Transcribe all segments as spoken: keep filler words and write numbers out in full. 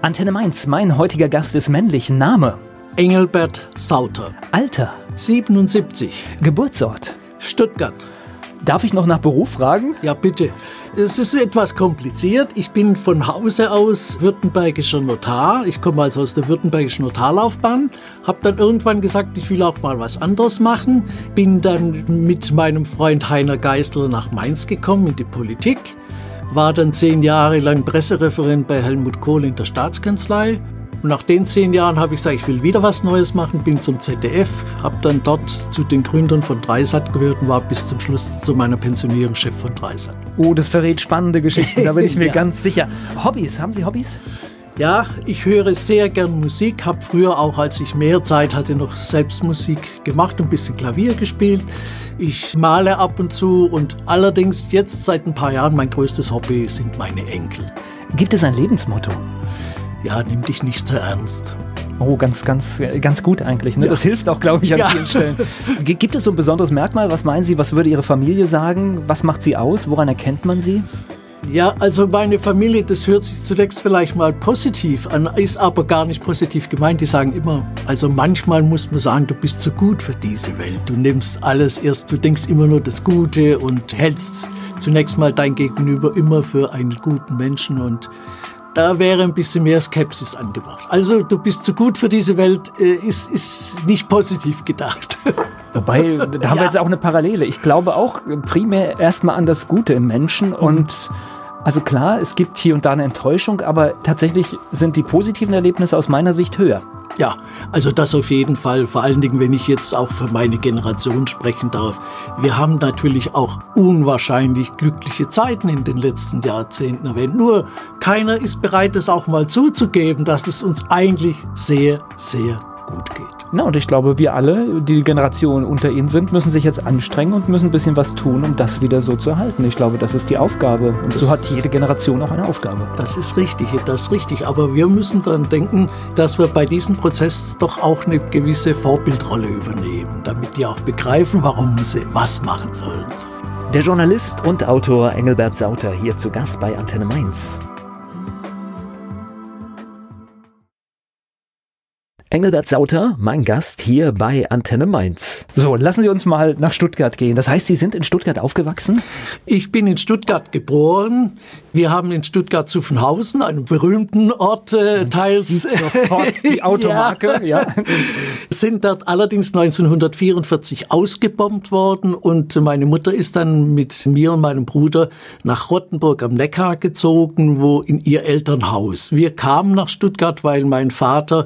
Antenne Mainz, mein heutiger Gast ist männlich. Name? Engelbert Sauter. Alter? siebenundsiebzig. Geburtsort? Stuttgart. Darf ich noch nach Beruf fragen? Ja, bitte. Es ist etwas kompliziert. Ich bin von Hause aus württembergischer Notar. Ich komme also aus der württembergischen Notarlaufbahn. Habe dann irgendwann gesagt, ich will auch mal was anderes machen. Bin dann mit meinem Freund Heiner Geisler nach Mainz gekommen, in die Politik. War dann zehn Jahre lang Pressereferent bei Helmut Kohl in der Staatskanzlei. Und nach den zehn Jahren habe ich gesagt, ich will wieder was Neues machen, bin zum Z D F, habe dann dort zu den Gründern von Dreisat gehört und war bis zum Schluss zu meiner Pensionierung Chef von Dreisat. Oh, das verrät spannende Geschichten, da bin ich mir Ja. ganz sicher. Hobbys, haben Sie Hobbys? Ja, ich höre sehr gern Musik, habe früher auch, als ich mehr Zeit hatte, noch selbst Musik gemacht und ein bisschen Klavier gespielt. Ich male ab und zu und allerdings jetzt seit ein paar Jahren mein größtes Hobby sind meine Enkel. Gibt es ein Lebensmotto? Ja, nimm dich nicht so ernst. Oh, ganz, ganz, ganz gut eigentlich. Ne? Ja. Das hilft auch, glaube ich, an Ja. vielen Stellen. G- Gibt es so ein besonderes Merkmal? Was meinen Sie, was würde Ihre Familie sagen? Was macht sie aus? Woran erkennt man sie? Ja, also meine Familie, das hört sich zunächst vielleicht mal positiv an, ist aber gar nicht positiv gemeint. Die sagen immer, also manchmal muss man sagen, du bist zu gut für diese Welt. Du nimmst alles erst, du denkst immer nur das Gute und hältst zunächst mal dein Gegenüber immer für einen guten Menschen und da wäre ein bisschen mehr Skepsis angebracht. Also du bist zu gut für diese Welt, äh, ist, ist nicht positiv gedacht. Wobei, da haben wir Ja. jetzt auch eine Parallele. Ich glaube auch primär erstmal an das Gute im Menschen und also klar, es gibt hier und da eine Enttäuschung, aber tatsächlich sind die positiven Erlebnisse aus meiner Sicht höher. Ja, also das auf jeden Fall, vor allen Dingen, wenn ich jetzt auch für meine Generation sprechen darf. Wir haben natürlich auch unwahrscheinlich glückliche Zeiten in den letzten Jahrzehnten erwähnt. Nur keiner ist bereit, das auch mal zuzugeben, dass es uns eigentlich sehr, sehr gut geht. Na, und ich glaube, wir alle, die die Generation unter Ihnen sind, müssen sich jetzt anstrengen und müssen ein bisschen was tun, um das wieder so zu erhalten. Ich glaube, das ist die Aufgabe. Und so hat jede Generation auch eine Aufgabe. Das ist richtig, das ist richtig. Aber wir müssen daran denken, dass wir bei diesem Prozess doch auch eine gewisse Vorbildrolle übernehmen, damit die auch begreifen, warum sie was machen sollen. Der Journalist und Autor Engelbert Sauter hier zu Gast bei Antenne Mainz. Engelbert Sauter, mein Gast hier bei Antenne Mainz. So, lassen Sie uns mal nach Stuttgart gehen. Das heißt, Sie sind in Stuttgart aufgewachsen? Ich bin in Stuttgart geboren. Wir haben in Stuttgart Zuffenhausen, einem berühmten Ort, äh, teils. Sieht sofort die Automarke, ja. ja. Sind dort allerdings neunzehnhundertvierundvierzig ausgebombt worden und meine Mutter ist dann mit mir und meinem Bruder nach Rottenburg am Neckar gezogen, wo in ihr Elternhaus. Wir kamen nach Stuttgart, weil mein Vater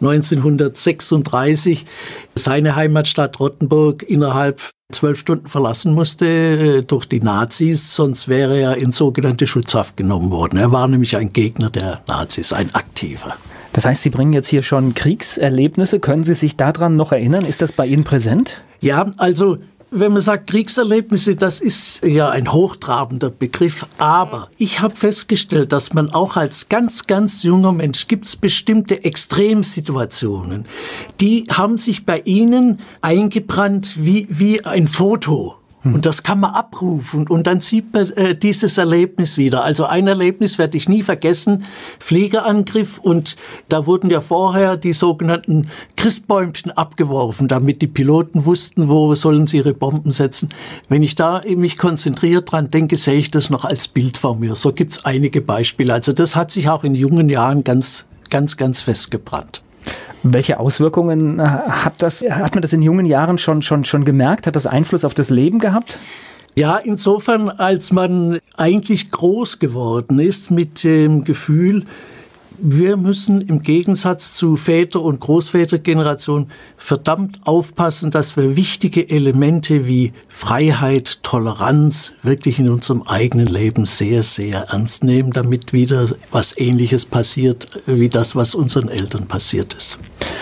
neunzehnhundertsechsunddreißig seine Heimatstadt Rottenburg innerhalb zwölf Stunden verlassen musste äh, durch die Nazis, sonst wäre er in sogenannte Schutzhaft genommen worden. Er war nämlich ein Gegner der Nazis, ein aktiver. Das heißt, Sie bringen jetzt hier schon Kriegserlebnisse. Können Sie sich daran noch erinnern? Ist das bei Ihnen präsent? Ja, also wenn man sagt Kriegserlebnisse, das ist ja ein hochtrabender Begriff. Aber ich habe festgestellt, dass man auch als ganz, ganz junger Mensch, gibt es bestimmte Extremsituationen, die haben sich bei Ihnen eingebrannt wie, wie ein Foto. Und das kann man abrufen und dann sieht man äh, dieses Erlebnis wieder. Also ein Erlebnis werde ich nie vergessen, Fliegerangriff und da wurden ja vorher die sogenannten Christbäumchen abgeworfen, damit die Piloten wussten, wo sollen sie ihre Bomben setzen. Wenn ich da mich konzentriert dran denke, sehe ich das noch als Bild vor mir. So gibt es einige Beispiele. Also das hat sich auch in jungen Jahren ganz, ganz, ganz festgebrannt. Welche Auswirkungen hat das? Hat man das in jungen Jahren schon, schon, schon gemerkt? Hat das Einfluss auf das Leben gehabt? Ja, insofern, als man eigentlich groß geworden ist mit dem Gefühl, wir müssen im Gegensatz zu Väter- und Großvätergeneration verdammt aufpassen, dass wir wichtige Elemente wie Freiheit, Toleranz wirklich in unserem eigenen Leben sehr, sehr ernst nehmen, damit wieder was Ähnliches passiert, wie das, was unseren Eltern passiert ist.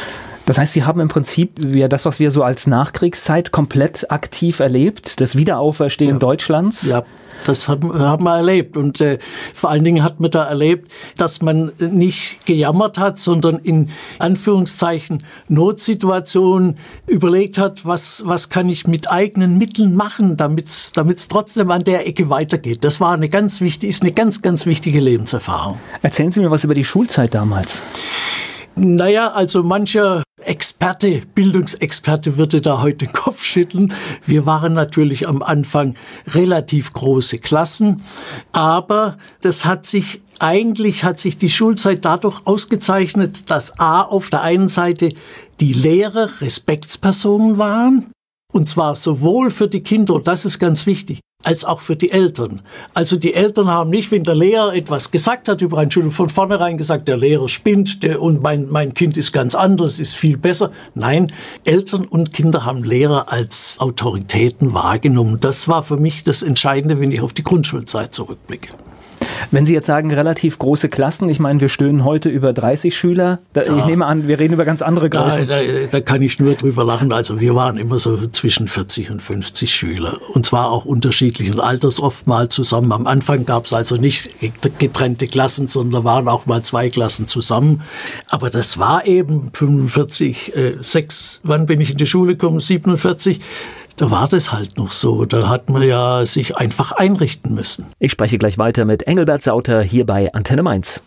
Das heißt, Sie haben im Prinzip ja das, was wir so als Nachkriegszeit komplett aktiv erlebt, das Wiederauferstehen ja. Deutschlands. Ja, das haben, haben wir erlebt. Und äh, vor allen Dingen hat man da erlebt, dass man nicht gejammert hat, sondern in Anführungszeichen Notsituationen überlegt hat, was, was kann ich mit eigenen Mitteln machen, damit es trotzdem an der Ecke weitergeht. Das war eine ganz wichtige, ist eine ganz, ganz wichtige Lebenserfahrung. Erzählen Sie mir was über die Schulzeit damals. Naja, also mancher Experte, Bildungsexperte würde da heute den Kopf schütteln. Wir waren natürlich am Anfang relativ große Klassen, aber das hat sich, eigentlich hat sich die Schulzeit dadurch ausgezeichnet, dass A, auf der einen Seite die Lehrer Respektspersonen waren, und zwar sowohl für die Kinder, und das ist ganz wichtig, als auch für die Eltern. Also die Eltern haben nicht, wenn der Lehrer etwas gesagt hat über eine Schule, von vornherein gesagt, der Lehrer spinnt der, und mein, mein Kind ist ganz anders, ist viel besser. Nein, Eltern und Kinder haben Lehrer als Autoritäten wahrgenommen. Das war für mich das Entscheidende, wenn ich auf die Grundschulzeit zurückblicke. Wenn Sie jetzt sagen, relativ große Klassen, ich meine, wir stöhnen heute über dreißig Schüler. Da, ja. Ich nehme an, wir reden über ganz andere Größen. Da, da, da kann ich nur drüber lachen. Also wir waren immer so zwischen vierzig und fünfzig Schüler. Und zwar auch unterschiedlichen Alters oft mal zusammen. Am Anfang gab es also nicht getrennte Klassen, sondern da waren auch mal zwei Klassen zusammen. Aber das war eben fünfundvierzig, äh, sechs, wann bin ich in die Schule gekommen? siebenundvierzig. Da war das halt noch so. Da hat man ja sich einfach einrichten müssen. Ich spreche gleich weiter mit Engelbert Sauter hier bei Antenne Mainz.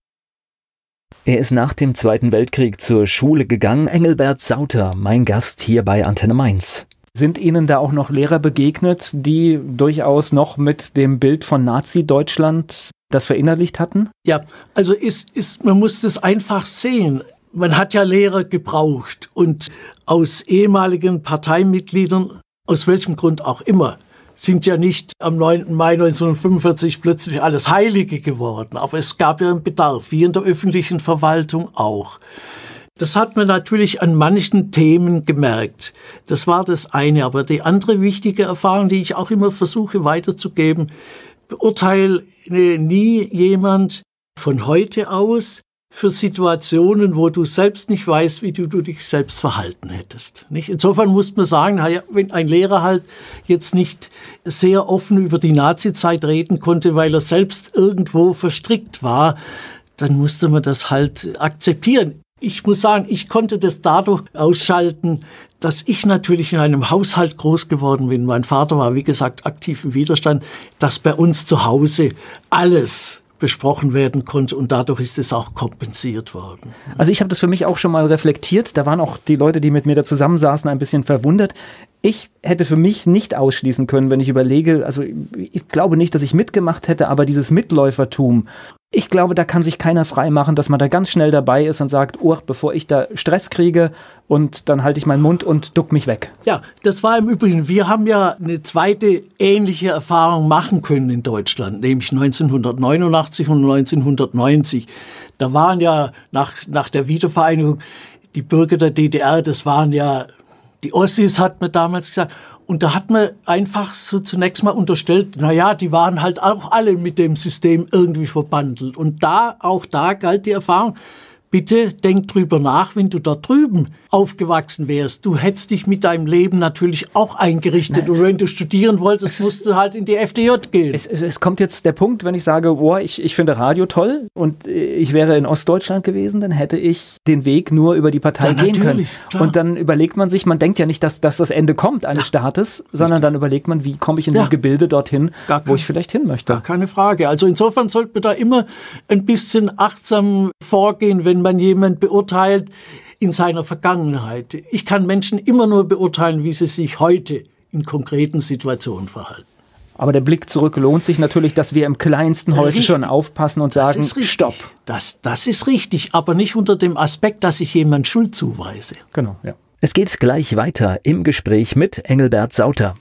Er ist nach dem Zweiten Weltkrieg zur Schule gegangen. Engelbert Sauter, mein Gast hier bei Antenne Mainz. Sind Ihnen da auch noch Lehrer begegnet, die durchaus noch mit dem Bild von Nazi-Deutschland das verinnerlicht hatten? Ja, also ist, ist, man muss das einfach sehen. Man hat ja Lehrer gebraucht und aus ehemaligen Parteimitgliedern, aus welchem Grund auch immer, sind ja nicht am neunten Mai neunzehnhundertfünfundvierzig plötzlich alles Heilige geworden. Aber es gab ja einen Bedarf, wie in der öffentlichen Verwaltung auch. Das hat man natürlich an manchen Themen gemerkt. Das war das eine. Aber die andere wichtige Erfahrung, die ich auch immer versuche weiterzugeben, beurteile nie jemand von heute aus für Situationen, wo du selbst nicht weißt, wie du, du dich selbst verhalten hättest. Nicht? Insofern muss man sagen, wenn ein Lehrer halt jetzt nicht sehr offen über die Nazizeit reden konnte, weil er selbst irgendwo verstrickt war, dann musste man das halt akzeptieren. Ich muss sagen, ich konnte das dadurch ausschalten, dass ich natürlich in einem Haushalt groß geworden bin. Mein Vater war, wie gesagt, aktiv im Widerstand, dass bei uns zu Hause alles besprochen werden konnte und dadurch ist es auch kompensiert worden. Also ich habe das für mich auch schon mal reflektiert. Da waren auch die Leute, die mit mir da zusammensaßen, ein bisschen verwundert. Ich hätte für mich nicht ausschließen können, wenn ich überlege, also ich glaube nicht, dass ich mitgemacht hätte, aber dieses Mitläufertum, ich glaube, da kann sich keiner frei machen, dass man da ganz schnell dabei ist und sagt, oh, bevor ich da Stress kriege und dann halte ich meinen Mund und duck mich weg. Ja, das war im Übrigen, wir haben ja eine zweite ähnliche Erfahrung machen können in Deutschland, nämlich neunzehnhundertneunundachtzig und neunzehnhundertneunzig. Da waren ja nach, nach der Wiedervereinigung die Bürger der D D R, das waren ja die Ossis, hat man damals gesagt. Und da hat man einfach so zunächst mal unterstellt, naja, die waren halt auch alle mit dem System irgendwie verbandelt. Und da, auch da galt die Erfahrung, bitte denk drüber nach, wenn du da drüben aufgewachsen wärst. Du hättest dich mit deinem Leben natürlich auch eingerichtet. Nein. Und wenn du studieren wolltest, musst du halt in die F D J gehen. Es, es, es kommt jetzt der Punkt, wenn ich sage, boah, ich, ich finde Radio toll und ich wäre in Ostdeutschland gewesen, dann hätte ich den Weg nur über die Partei ja, gehen können. Klar. Und dann überlegt man sich, man denkt ja nicht, dass, dass das Ende kommt eines ja. Staates, sondern Richtig. Dann überlegt man, wie komme ich in ja. so ein Gebilde dorthin, kein, wo ich vielleicht hin möchte. Gar keine Frage. Also insofern sollte man da immer ein bisschen achtsam vorgehen, wenn man jemand beurteilt in seiner Vergangenheit. Ich kann Menschen immer nur beurteilen, wie sie sich heute in konkreten Situationen verhalten. Aber der Blick zurück lohnt sich natürlich, dass wir im Kleinsten heute richtig. Schon aufpassen und sagen, stopp. Das, das ist richtig, aber nicht unter dem Aspekt, dass ich jemand Schuld zuweise. Genau, ja. Es geht gleich weiter im Gespräch mit Engelbert Sauter.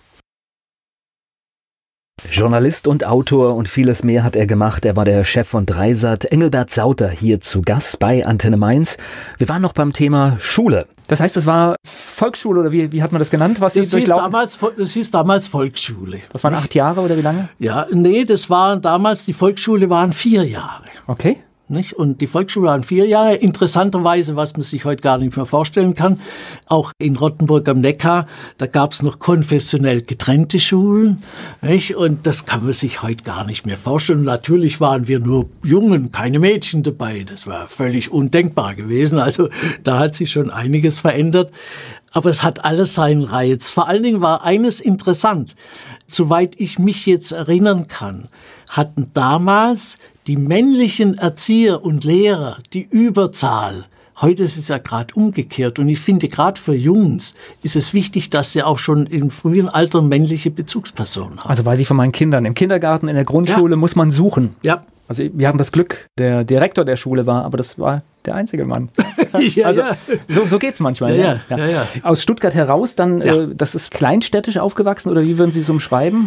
Journalist und Autor und vieles mehr hat er gemacht. Er war der Chef von Dreisat. Engelbert Sauter hier zu Gast bei Antenne Mainz. Wir waren noch beim Thema Schule. Das heißt, es war Volksschule oder wie, wie hat man das genannt? Was das, hieß damals, das hieß damals Volksschule. Das waren acht Jahre oder wie lange? Ja, nee, das waren damals, die Volksschule waren vier Jahre. Okay. Nicht? Und die Volksschule waren vier Jahre. Interessanterweise, was man sich heute gar nicht mehr vorstellen kann, auch in Rottenburg am Neckar, da gab es noch konfessionell getrennte Schulen. Nicht? Und das kann man sich heute gar nicht mehr vorstellen. Und natürlich waren wir nur Jungen, keine Mädchen dabei. Das war völlig undenkbar gewesen. Also da hat sich schon einiges verändert. Aber es hat alles seinen Reiz. Vor allen Dingen war eines interessant. Soweit ich mich jetzt erinnern kann, hatten damals die männlichen Erzieher und Lehrer die Überzahl. Heute ist es ja gerade umgekehrt. Und ich finde, gerade für Jungs ist es wichtig, dass sie auch schon im frühen Alter männliche Bezugspersonen haben. Also weiß ich von meinen Kindern, im Kindergarten, in der Grundschule ja. muss man suchen. Ja. Also wir haben das Glück, der Direktor der Schule war, aber das war der einzige Mann. ja, also ja. so, so geht es manchmal. Ja, ja. Ja. Ja, ja. Aus Stuttgart heraus, dann, ja. äh, das ist kleinstädtisch aufgewachsen oder wie würden Sie es umschreiben?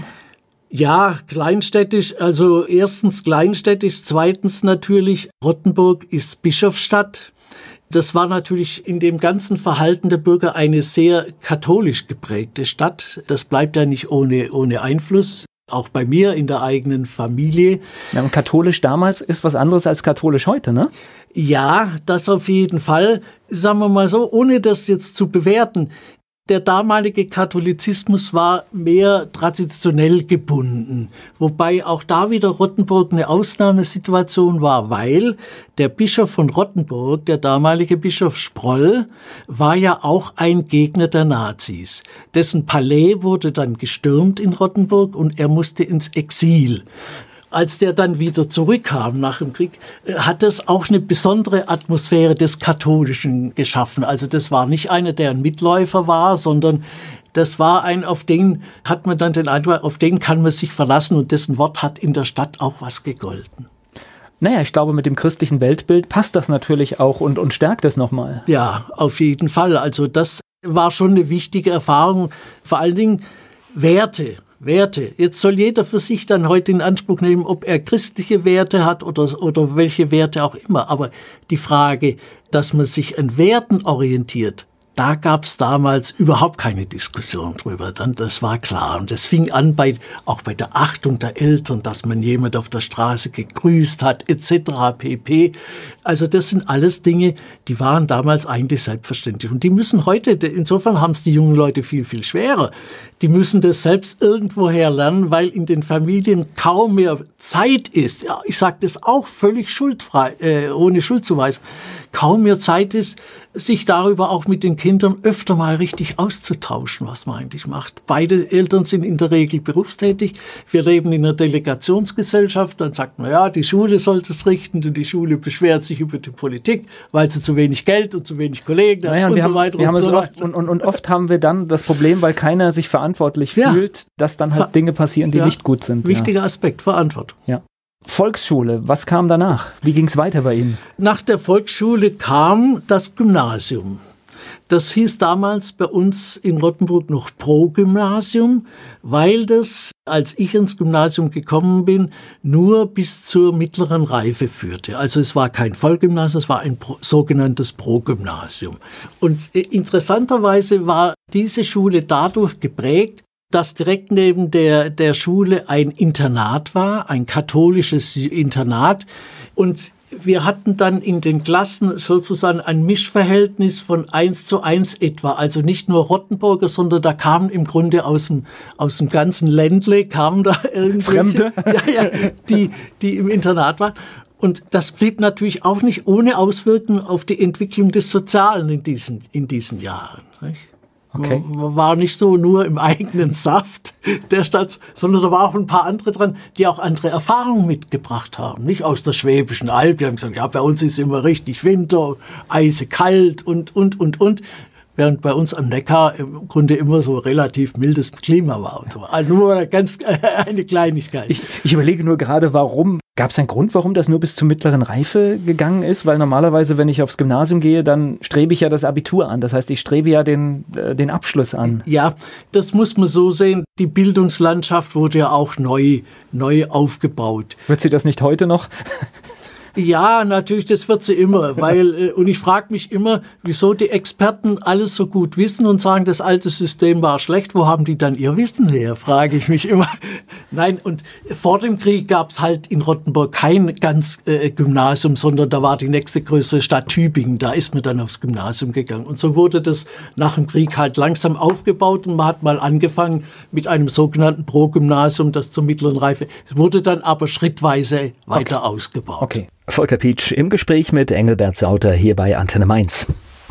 Ja, kleinstädtisch, also erstens kleinstädtisch, zweitens natürlich, Rottenburg ist Bischofsstadt. Das war natürlich in dem ganzen Verhalten der Bürger eine sehr katholisch geprägte Stadt. Das bleibt ja nicht ohne, ohne Einfluss. Auch bei mir in der eigenen Familie. Ja, und katholisch damals ist was anderes als katholisch heute, ne? Ja, das auf jeden Fall. Sagen wir mal so, ohne das jetzt zu bewerten. Der damalige Katholizismus war mehr traditionell gebunden, wobei auch da wieder Rottenburg eine Ausnahmesituation war, weil der Bischof von Rottenburg, der damalige Bischof Sproll, war ja auch ein Gegner der Nazis. Dessen Palais wurde dann gestürmt in Rottenburg und er musste ins Exil. Als der dann wieder zurückkam nach dem Krieg, hat das auch eine besondere Atmosphäre des Katholischen geschaffen. Also das war nicht einer, der ein Mitläufer war, sondern das war ein, auf den hat man dann den Eindruck, auf den kann man sich verlassen und dessen Wort hat in der Stadt auch was gegolten. Naja, ich glaube, mit dem christlichen Weltbild passt das natürlich auch und, und stärkt es nochmal. Ja, auf jeden Fall. Also das war schon eine wichtige Erfahrung. Vor allen Dingen Werte. Werte. Jetzt soll jeder für sich dann heute in Anspruch nehmen, ob er christliche Werte hat oder, oder welche Werte auch immer. Aber die Frage, dass man sich an Werten orientiert, da gab es damals überhaupt keine Diskussion drüber. Dann, das war klar. Und das fing an bei, auch bei der Achtung der Eltern, dass man jemand auf der Straße gegrüßt hat, et cetera pp. Also das sind alles Dinge, die waren damals eigentlich selbstverständlich. Und die müssen heute, insofern haben es die jungen Leute viel, viel schwerer. Die müssen das selbst irgendwoher lernen, weil in den Familien kaum mehr Zeit ist. Ja, ich sage das auch völlig schuldfrei, äh, ohne Schuldzuweisung. Kaum mehr Zeit ist, sich darüber auch mit den Kindern öfter mal richtig auszutauschen, was man eigentlich macht. Beide Eltern sind in der Regel berufstätig. Wir leben in einer Delegationsgesellschaft. Dann sagt man, ja, die Schule sollte es richten und die Schule beschwert sich über die Politik, weil sie zu wenig Geld und zu wenig Kollegen naja, hat und, und so haben, weiter wir und haben so es weiter. Oft, und, und, und oft haben wir dann das Problem, weil keiner sich verantwortlich ja. fühlt, dass dann halt Dinge passieren, die ja. nicht gut sind. Wichtiger ja. Aspekt, Verantwortung. Ja. Volksschule, was kam danach? Wie ging es weiter bei Ihnen? Nach der Volksschule kam das Gymnasium. Das hieß damals bei uns in Rottenburg noch Pro-Gymnasium, weil das, als ich ins Gymnasium gekommen bin, nur bis zur mittleren Reife führte. Also es war kein Vollgymnasium, es war ein Pro, sogenanntes Pro-Gymnasium. Und äh, interessanterweise war diese Schule dadurch geprägt, dass direkt neben der, der Schule ein Internat war, ein katholisches Internat. Und wir hatten dann in den Klassen sozusagen ein Mischverhältnis von eins zu eins etwa. Also nicht nur Rottenburger, sondern da kamen im Grunde aus dem, aus dem ganzen Ländle, kamen da irgendwelche, Fremde? ja, ja, die, die im Internat waren. Und das blieb natürlich auch nicht ohne Auswirkungen auf die Entwicklung des Sozialen in diesen, in diesen Jahren. Nicht? Okay. Man war nicht so nur im eigenen Saft der Stadt, sondern da waren auch ein paar andere dran, die auch andere Erfahrungen mitgebracht haben. Nicht aus der Schwäbischen Alb, die haben gesagt, ja, bei uns ist immer richtig Winter, eisekalt und, und, und, und. Während bei uns am Neckar im Grunde immer so relativ mildes Klima war und so. Also nur ganz eine Kleinigkeit. Ich, ich überlege nur gerade, warum, gab es einen Grund, warum das nur bis zur mittleren Reife gegangen ist? Weil normalerweise, wenn ich aufs Gymnasium gehe, dann strebe ich ja das Abitur an. Das heißt, ich strebe ja den, äh, den Abschluss an. Ja, das muss man so sehen. Die Bildungslandschaft wurde ja auch neu, neu aufgebaut. Wird sie das nicht heute noch? Ja, natürlich, das wird sie immer, weil, und ich frage mich immer, wieso die Experten alles so gut wissen und sagen, das alte System war schlecht, wo haben die dann ihr Wissen her, frage ich mich immer. Nein, und vor dem Krieg gab es halt in Rottenburg kein ganz äh, Gymnasium, sondern da war die nächste größere Stadt Tübingen, da ist man dann aufs Gymnasium gegangen. Und so wurde das nach dem Krieg halt langsam aufgebaut und man hat mal angefangen mit einem sogenannten Pro-Gymnasium, das zur mittleren Reife, es wurde dann aber schrittweise weiter okay. ausgebaut. Okay. Volker Pietsch im Gespräch mit Engelbert Sauter hier bei Antenne Mainz.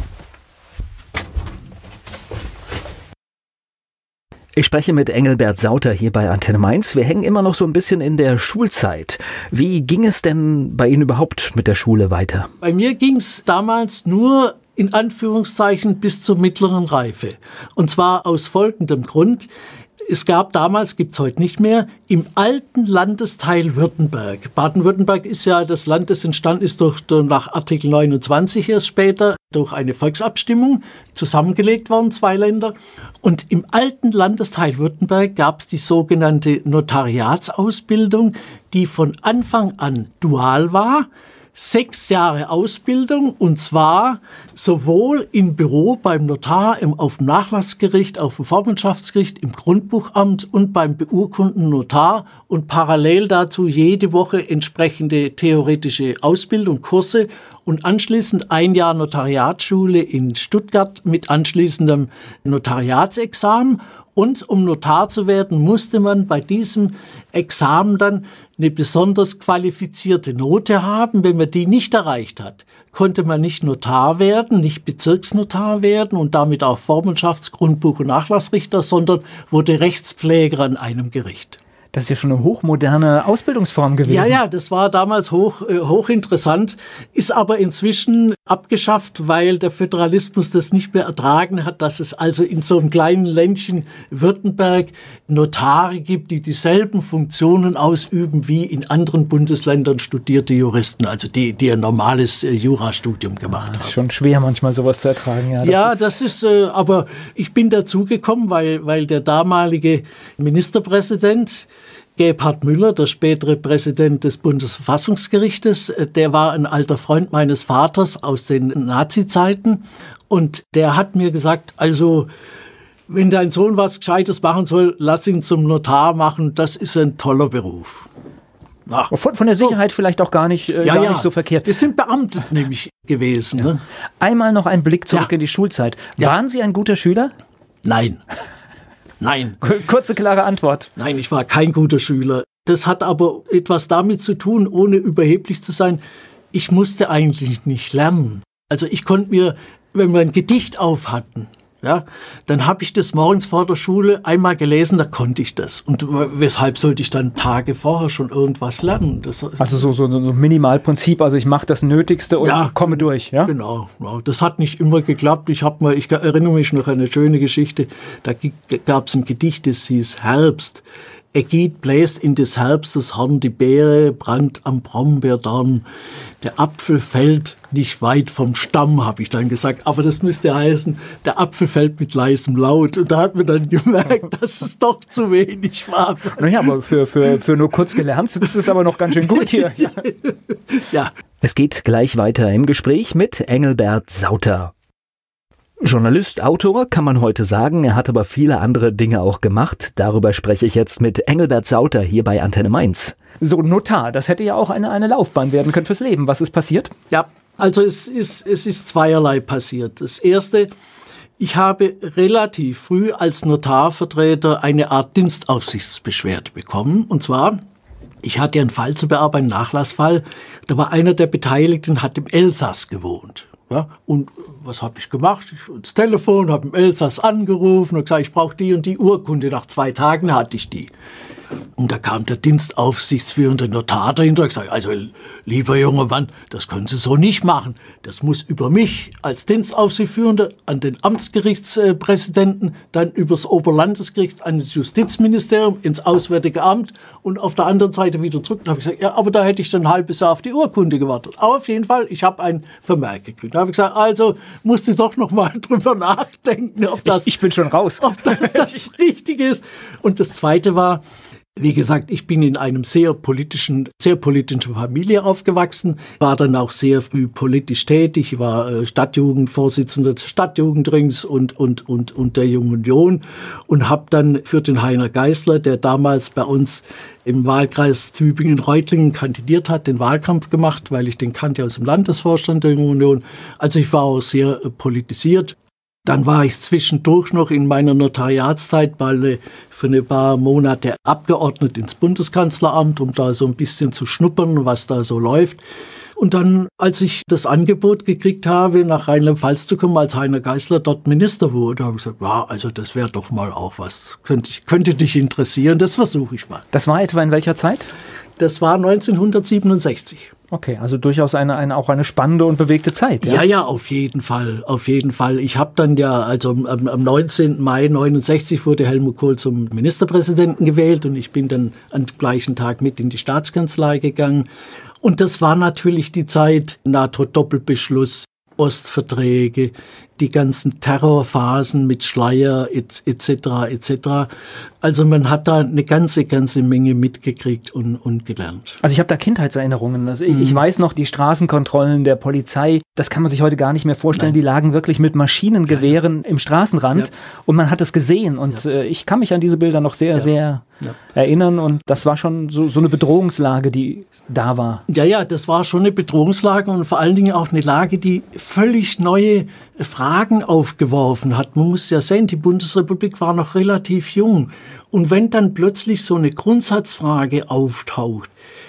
Ich spreche mit Engelbert Sauter hier bei Antenne Mainz. Wir hängen immer noch so ein bisschen in der Schulzeit. Wie ging es denn bei Ihnen überhaupt mit der Schule weiter? Bei mir ging es damals nur in Anführungszeichen bis zur mittleren Reife. Und zwar aus folgendem Grund. Es gab damals, gibt es heute nicht mehr, im alten Landesteil Württemberg. Baden-Württemberg ist ja das Land, das entstanden ist durch, durch, nach Artikel neunundzwanzig erst später, durch eine Volksabstimmung zusammengelegt worden, zwei Länder. Und im alten Landesteil Württemberg gab es die sogenannte Notariatsausbildung, die von Anfang an dual war. Sechs Jahre Ausbildung, und zwar sowohl im Büro beim Notar, im, auf dem Nachlassgericht, auf dem Vormundschaftsgericht, im Grundbuchamt und beim beurkundenden Notar und parallel dazu jede Woche entsprechende theoretische Ausbildung, Kurse und anschließend ein Jahr Notariatsschule in Stuttgart mit anschließendem Notariatsexamen. Und um Notar zu werden, musste man bei diesem Examen dann eine besonders qualifizierte Note haben. Wenn man die nicht erreicht hat, konnte man nicht Notar werden, nicht Bezirksnotar werden und damit auch Vormundschafts-, Grundbuch- und Nachlassrichter, sondern wurde Rechtspfleger an einem Gericht. Das ist ja schon eine hochmoderne Ausbildungsform gewesen. Ja, ja, das war damals hoch, äh, hochinteressant, ist aber inzwischen abgeschafft, weil der Föderalismus das nicht mehr ertragen hat, dass es also in so einem kleinen Ländchen Württemberg Notare gibt, die dieselben Funktionen ausüben wie in anderen Bundesländern studierte Juristen, also die, die ein normales äh, Jurastudium gemacht haben. Das ist schon schwer manchmal sowas zu ertragen. Ja, das ja, ist, das ist, äh, aber ich bin dazugekommen, weil, weil der damalige Ministerpräsident Gebhard Müller, der spätere Präsident des Bundesverfassungsgerichtes, der war ein alter Freund meines Vaters aus den Nazi-Zeiten und der hat mir gesagt, also wenn dein Sohn was Gescheites machen soll, lass ihn zum Notar machen, das ist ein toller Beruf. Ach, von, von der Sicherheit so. Vielleicht auch gar nicht, äh, ja, gar ja. nicht so verkehrt. Wir sind Beamte nämlich gewesen. Ja. Ne? Einmal noch ein Blick zurück ja. in die Schulzeit. Ja. Waren Sie ein guter Schüler? Nein. Nein. Kurze, klare Antwort. Nein, ich war kein guter Schüler. Das hat aber etwas damit zu tun, ohne überheblich zu sein. Ich musste eigentlich nicht lernen. Also ich konnte mir, wenn wir ein Gedicht auf hatten, ja, dann habe ich das morgens vor der Schule einmal gelesen, da konnte ich das. Und weshalb sollte ich dann Tage vorher schon irgendwas lernen? Das, also so, so, so ein Minimalprinzip, also ich mache das Nötigste und ja, komme durch. Ja? Genau, das hat nicht immer geklappt. Ich, hab mal, ich erinnere mich noch an eine schöne Geschichte, da gab es ein Gedicht, das hieß Herbst. Ägid bläst in des Herbstes Horn, die Beere brannt am Brombeerdorn. Der Apfel fällt nicht weit vom Stamm, habe ich dann gesagt. Aber das müsste heißen, der Apfel fällt mit leisem Laut. Und da hat man dann gemerkt, dass es doch zu wenig war. Naja, aber für, für, für nur kurz gelernt ist es aber noch ganz schön gut hier. Ja. Ja. Es geht gleich weiter im Gespräch mit Engelbert Sauter. Journalist, Autor kann man heute sagen, er hat aber viele andere Dinge auch gemacht. Darüber spreche ich jetzt mit Engelbert Sauter hier bei Antenne Mainz. So, Notar, das hätte ja auch eine, eine Laufbahn werden können fürs Leben. Was ist passiert? Ja, also es ist, es ist zweierlei passiert. Das Erste, ich habe relativ früh als Notarvertreter eine Art Dienstaufsichtsbeschwerde bekommen. Und zwar, ich hatte einen Fall zu bearbeiten, einen Nachlassfall. Da war einer der Beteiligten, hat im Elsass gewohnt. Ja, und was habe ich gemacht? Ich ins Telefon, habe im Elsass angerufen und gesagt, ich brauche die und die Urkunde. Nach zwei Tagen hatte ich die. Und da kam der dienstaufsichtsführende Notar dahinter und gesagt, also lieber junger Mann, das können Sie so nicht machen. Das muss über mich als Dienstaufsichtsführender an den Amtsgerichtspräsidenten, dann übers Oberlandesgericht an das Justizministerium, ins Auswärtige Amt und auf der anderen Seite wieder zurück. Da habe ich gesagt, ja, aber da hätte ich dann ein halbes Jahr auf die Urkunde gewartet. Aber auf jeden Fall, ich habe ein Vermerk gekriegt. Da habe ich gesagt, also musst du doch noch mal drüber nachdenken, ob das, ich, ich bin schon raus. Ob das das Richtige ist. Und das Zweite war, Wie gesagt, ich bin in einem sehr politischen, sehr politischen Familie aufgewachsen, war dann auch sehr früh politisch tätig, war äh, Stadtjugendvorsitzender des Stadtjugendrings und, und, und, und der Jungen Union und habe dann für den Heiner Geißler, der damals bei uns im Wahlkreis Tübingen-Reutlingen kandidiert hat, den Wahlkampf gemacht, weil ich den kannte aus dem Landesvorstand der Jungen Union. Also ich war auch sehr äh, politisiert. Dann war ich zwischendurch noch in meiner Notariatszeit mal für ein paar Monate abgeordnet ins Bundeskanzleramt, um da so ein bisschen zu schnuppern, was da so läuft. Und dann, als ich das Angebot gekriegt habe, nach Rheinland-Pfalz zu kommen, als Heiner Geißler dort Minister wurde, habe ich gesagt, ja, also das wäre doch mal auch was, könnte, könnte dich interessieren, das versuche ich mal. Das war etwa in welcher Zeit? Das war neunzehnhundertsiebenundsechzig. Okay, also durchaus eine, eine, auch eine spannende und bewegte Zeit. Ja, ja, ja, auf jeden Fall, auf jeden Fall. Ich habe dann ja, also am, am neunzehnten Mai neunundsechzig wurde Helmut Kohl zum Ministerpräsidenten gewählt und ich bin dann am gleichen Tag mit in die Staatskanzlei gegangen. Und das war natürlich die Zeit NATO-Doppelbeschluss, Ostverträge, die ganzen Terrorphasen mit Schleier et cetera et cetera. Also man hat da eine ganze, ganze Menge mitgekriegt und, und gelernt. Also ich habe da Kindheitserinnerungen. Also ich, mhm. ich weiß noch, die Straßenkontrollen der Polizei, das kann man sich heute gar nicht mehr vorstellen. Nein. Die lagen wirklich mit Maschinengewehren ja, ja. im Straßenrand ja. und man hat es gesehen. Und ja. äh, ich kann mich an diese Bilder noch sehr, ja. sehr ja. erinnern. Und das war schon so, so eine Bedrohungslage, die da war. Ja, ja, das war schon eine Bedrohungslage und vor allen Dingen auch eine Lage, die völlig neue Fragen aufgeworfen hat. Man muss ja sehen, die Bundesrepublik war noch relativ jung. Und wenn dann plötzlich so eine Grundsatzfrage auftaucht,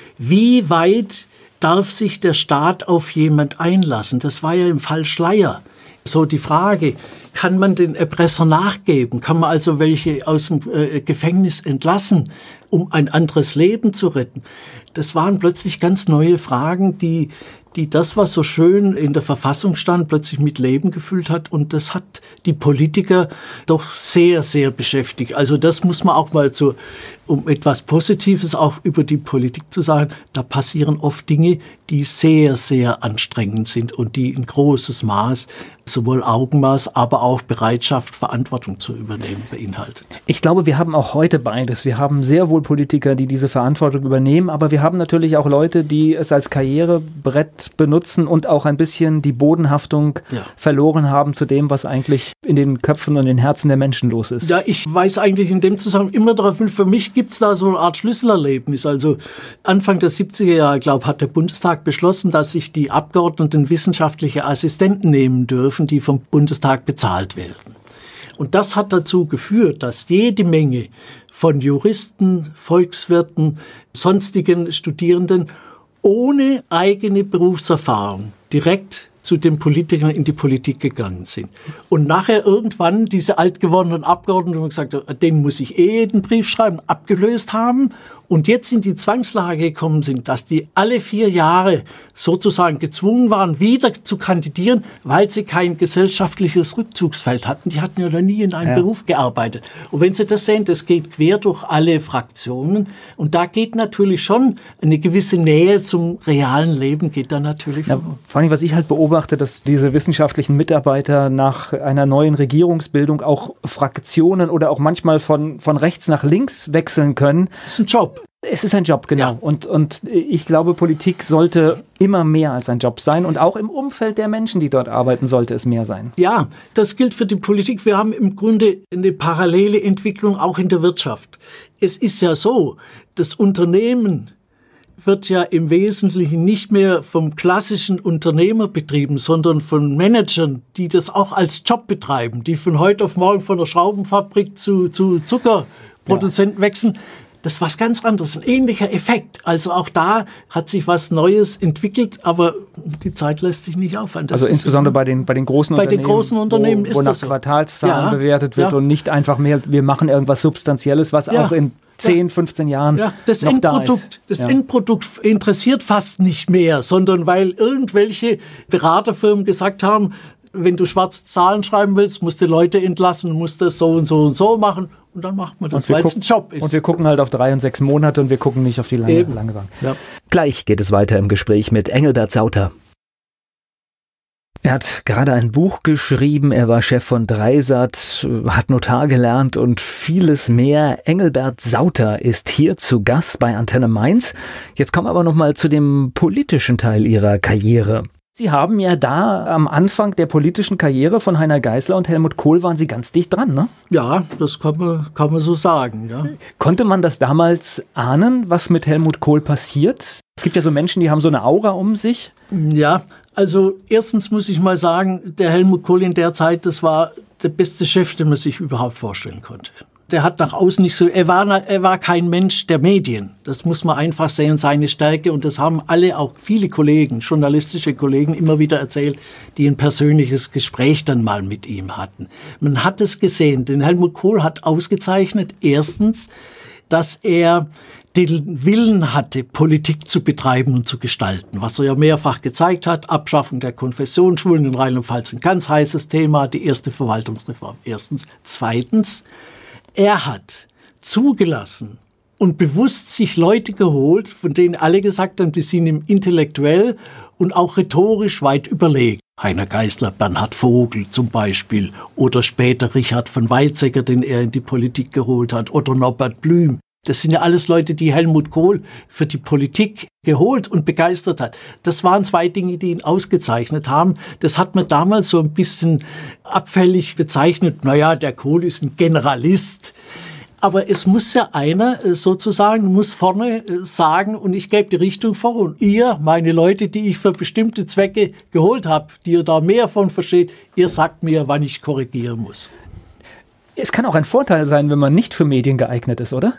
wie weit darf sich der Staat auf jemand einlassen? Das war ja im Fall Schleier so die Frage, kann man den Erpresser nachgeben? Kann man also welche aus dem äh, Gefängnis entlassen, um ein anderes Leben zu retten? Das waren plötzlich ganz neue Fragen, die, die das, was so schön in der Verfassung stand, plötzlich mit Leben gefüllt hat. Und das hat die Politiker doch sehr, sehr beschäftigt. Also das muss man auch mal so, um etwas Positives auch über die Politik zu sagen, da passieren oft Dinge, die sehr, sehr anstrengend sind und die in großes Maß sowohl Augenmaß, aber auch Bereitschaft, Verantwortung zu übernehmen, beinhaltet. Ich glaube, wir haben auch heute beides. Wir haben sehr wohl Politiker, die diese Verantwortung übernehmen, aber wir haben natürlich auch Leute, die es als Karrierebrett benutzen und auch ein bisschen die Bodenhaftung ja. verloren haben zu dem, was eigentlich in den Köpfen und den Herzen der Menschen los ist. Ja, ich weiß eigentlich in dem Zusammenhang immer darauf hin, für mich gibt es da so eine Art Schlüsselerlebnis. Also Anfang der siebziger Jahre, glaube ich, hat der Bundestag beschlossen, dass sich die Abgeordneten wissenschaftliche Assistenten nehmen dürfen, die vom Bundestag bezahlt werden. Und das hat dazu geführt, dass jede Menge von Juristen, Volkswirten, sonstigen Studierenden ohne eigene Berufserfahrung direkt zu den Politikern in die Politik gegangen sind. Und nachher irgendwann diese altgewordenen Abgeordneten haben gesagt, denen muss ich eh den Brief schreiben, abgelöst haben und jetzt in die Zwangslage gekommen sind, dass die alle vier Jahre sozusagen gezwungen waren, wieder zu kandidieren, weil sie kein gesellschaftliches Rückzugsfeld hatten. Die hatten ja noch nie in einem ja. Beruf gearbeitet. Und wenn Sie das sehen, das geht quer durch alle Fraktionen und da geht natürlich schon eine gewisse Nähe zum realen Leben, geht da natürlich ja, vor allem, was ich halt beobachte, dass diese wissenschaftlichen Mitarbeiter nach einer neuen Regierungsbildung auch Fraktionen oder auch manchmal von, von rechts nach links wechseln können. Das ist ein Job. Es ist ein Job, genau. Ja. Und, und ich glaube, Politik sollte immer mehr als ein Job sein und auch im Umfeld der Menschen, die dort arbeiten, sollte es mehr sein. Ja, das gilt für die Politik. Wir haben im Grunde eine parallele Entwicklung auch in der Wirtschaft. Es ist ja so, das Unternehmen wird ja im Wesentlichen nicht mehr vom klassischen Unternehmer betrieben, sondern von Managern, die das auch als Job betreiben, die von heute auf morgen von der Schraubenfabrik zu, zu Zuckerproduzenten ja. wechseln. Das ist was ganz anderes, ein ähnlicher Effekt. Also auch da hat sich was Neues entwickelt, aber die Zeit lässt sich nicht aufhören. Das also insbesondere bei den, bei den großen bei Unternehmen, den großen Unternehmen wo, ist wo nach das so. Quartalszahlen ja, bewertet wird ja. und nicht einfach mehr, wir machen irgendwas Substanzielles, was ja. auch in zehn, fünfzehn Jahren ja, das noch Endprodukt, da ist. Das ja. Endprodukt interessiert fast nicht mehr, sondern weil irgendwelche Beraterfirmen gesagt haben, wenn du schwarze Zahlen schreiben willst, musst du Leute entlassen, musst das so und so und so machen und dann macht man das, weil es ein Job ist. Und wir gucken halt auf drei und sechs Monate und wir gucken nicht auf die lange, lange Bank. Ja. Gleich geht es weiter im Gespräch mit Engelbert Sauter. Er hat gerade ein Buch geschrieben, er war Chef von Dreisat, hat Notar gelernt und vieles mehr. Engelbert Sauter ist hier zu Gast bei Antenne Mainz. Jetzt kommen wir aber nochmal zu dem politischen Teil Ihrer Karriere. Sie haben ja da am Anfang der politischen Karriere von Heiner Geißler und Helmut Kohl waren Sie ganz dicht dran, ne? Ja, das kann man, kann man so sagen. Ja. Konnte man das damals ahnen, was mit Helmut Kohl passiert? Es gibt ja so Menschen, die haben so eine Aura um sich. Ja, also erstens muss ich mal sagen, der Helmut Kohl in der Zeit, das war der beste Chef, den man sich überhaupt vorstellen konnte. Der hat nach außen nicht so, er war, er war kein Mensch der Medien. Das muss man einfach sehen, seine Stärke. Und das haben alle, auch viele Kollegen, journalistische Kollegen, immer wieder erzählt, die ein persönliches Gespräch dann mal mit ihm hatten. Man hat es gesehen, denn Helmut Kohl hat ausgezeichnet, erstens, dass er den Willen hatte, Politik zu betreiben und zu gestalten, was er ja mehrfach gezeigt hat. Abschaffung der Konfessionsschulen in Rheinland-Pfalz, ein ganz heißes Thema, die erste Verwaltungsreform. Erstens. Zweitens, er hat zugelassen und bewusst sich Leute geholt, von denen alle gesagt haben, die sind ihm intellektuell und auch rhetorisch weit überlegen. Heiner Geißler, Bernhard Vogel zum Beispiel oder später Richard von Weizsäcker, den er in die Politik geholt hat, oder Norbert Blüm. Das sind ja alles Leute, die Helmut Kohl für die Politik geholt und begeistert hat. Das waren zwei Dinge, die ihn ausgezeichnet haben. Das hat man damals so ein bisschen abfällig bezeichnet. Naja, der Kohl ist ein Generalist. Aber es muss ja einer sozusagen, muss vorne sagen, und ich gebe die Richtung vor. Und ihr, meine Leute, die ich für bestimmte Zwecke geholt habe, die ihr da mehr von versteht, ihr sagt mir, wann ich korrigieren muss. Es kann auch ein Vorteil sein, wenn man nicht für Medien geeignet ist, oder?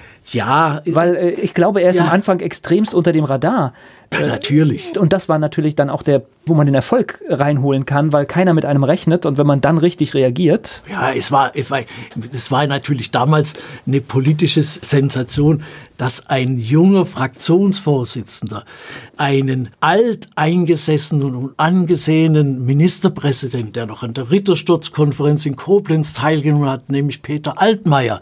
Ja. Weil äh, ich glaube, er ist ja am Anfang extremst unter dem Radar. Ja, natürlich. Und das war natürlich dann auch der, wo man den Erfolg reinholen kann, weil keiner mit einem rechnet. Und wenn man dann richtig reagiert. Ja, es war, es war, es war natürlich damals eine politische Sensation, dass ein junger Fraktionsvorsitzender einen alteingesessenen und angesehenen Ministerpräsident, der noch an der Rittersturzkonferenz in Koblenz teilgenommen hat, nämlich Peter Altmaier,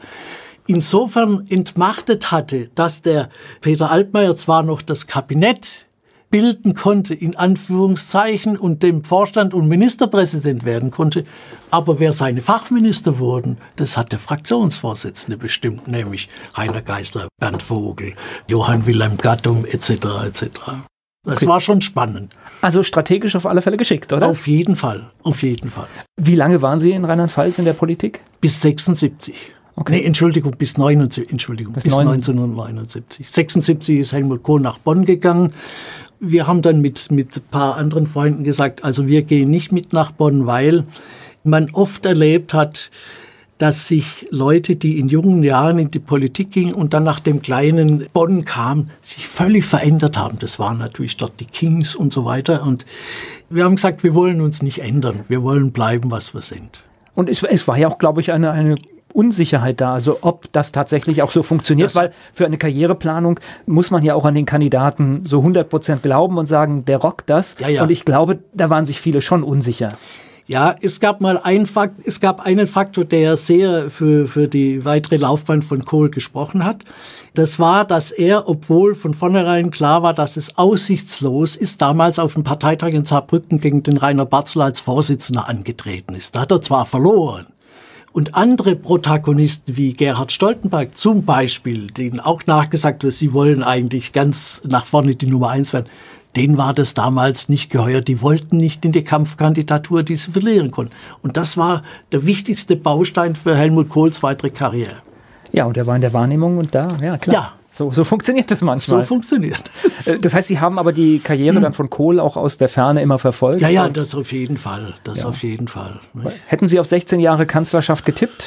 insofern entmachtet hatte, dass der Peter Altmaier zwar noch das Kabinett bilden konnte, in Anführungszeichen, und dem Vorstand und Ministerpräsident werden konnte, aber wer seine Fachminister wurden, das hat der Fraktionsvorsitzende bestimmt, nämlich Heiner Geißler, Bernd Vogel, Johann Wilhelm Gattung et cetera et cetera. Das okay. war schon spannend. Also strategisch auf alle Fälle geschickt, oder? Auf jeden Fall, auf jeden Fall. Wie lange waren Sie in Rheinland-Pfalz in der Politik? Bis sechsundsiebzig. Okay. Nee, Entschuldigung, bis, neunundsiebzig, Entschuldigung, bis, bis neunzehnhundertneunundsiebzig. sechsundsiebzig ist Helmut Kohl nach Bonn gegangen. Wir haben dann mit, mit ein paar anderen Freunden gesagt, also wir gehen nicht mit nach Bonn, weil man oft erlebt hat, dass sich Leute, die in jungen Jahren in die Politik gingen und dann nach dem kleinen Bonn kamen, sich völlig verändert haben. Das waren natürlich dort die Kings und so weiter. Und wir haben gesagt, wir wollen uns nicht ändern. Wir wollen bleiben, was wir sind. Und es, es war ja auch, glaube ich, eine, eine Unsicherheit da, also ob das tatsächlich auch so funktioniert, das, weil für eine Karriereplanung muss man ja auch an den Kandidaten so hundert Prozent glauben und sagen, der rockt das. Ja, ja. Und ich glaube, da waren sich viele schon unsicher. Ja, es gab mal einen Fakt, es gab einen Faktor, der sehr für, für die weitere Laufbahn von Kohl gesprochen hat. Das war, dass er, obwohl von vornherein klar war, dass es aussichtslos ist, damals auf dem Parteitag in Saarbrücken gegen den Rainer Barzel als Vorsitzender angetreten ist. Da hat er zwar verloren. Und andere Protagonisten wie Gerhard Stoltenberg zum Beispiel, denen auch nachgesagt wird, sie wollen eigentlich ganz nach vorne die Nummer eins werden, denen war das damals nicht geheuer. Die wollten nicht in die Kampfkandidatur, die sie verlieren konnten. Und das war der wichtigste Baustein für Helmut Kohls weitere Karriere. Ja, und er war in der Wahrnehmung und da, ja klar. Ja. So, so funktioniert das manchmal. So funktioniert das. Das heißt, Sie haben aber die Karriere dann von Kohl auch aus der Ferne immer verfolgt? Ja, ja, das auf jeden Fall. Das ja. auf jeden Fall. Nicht? Hätten Sie auf sechzehn Jahre Kanzlerschaft getippt?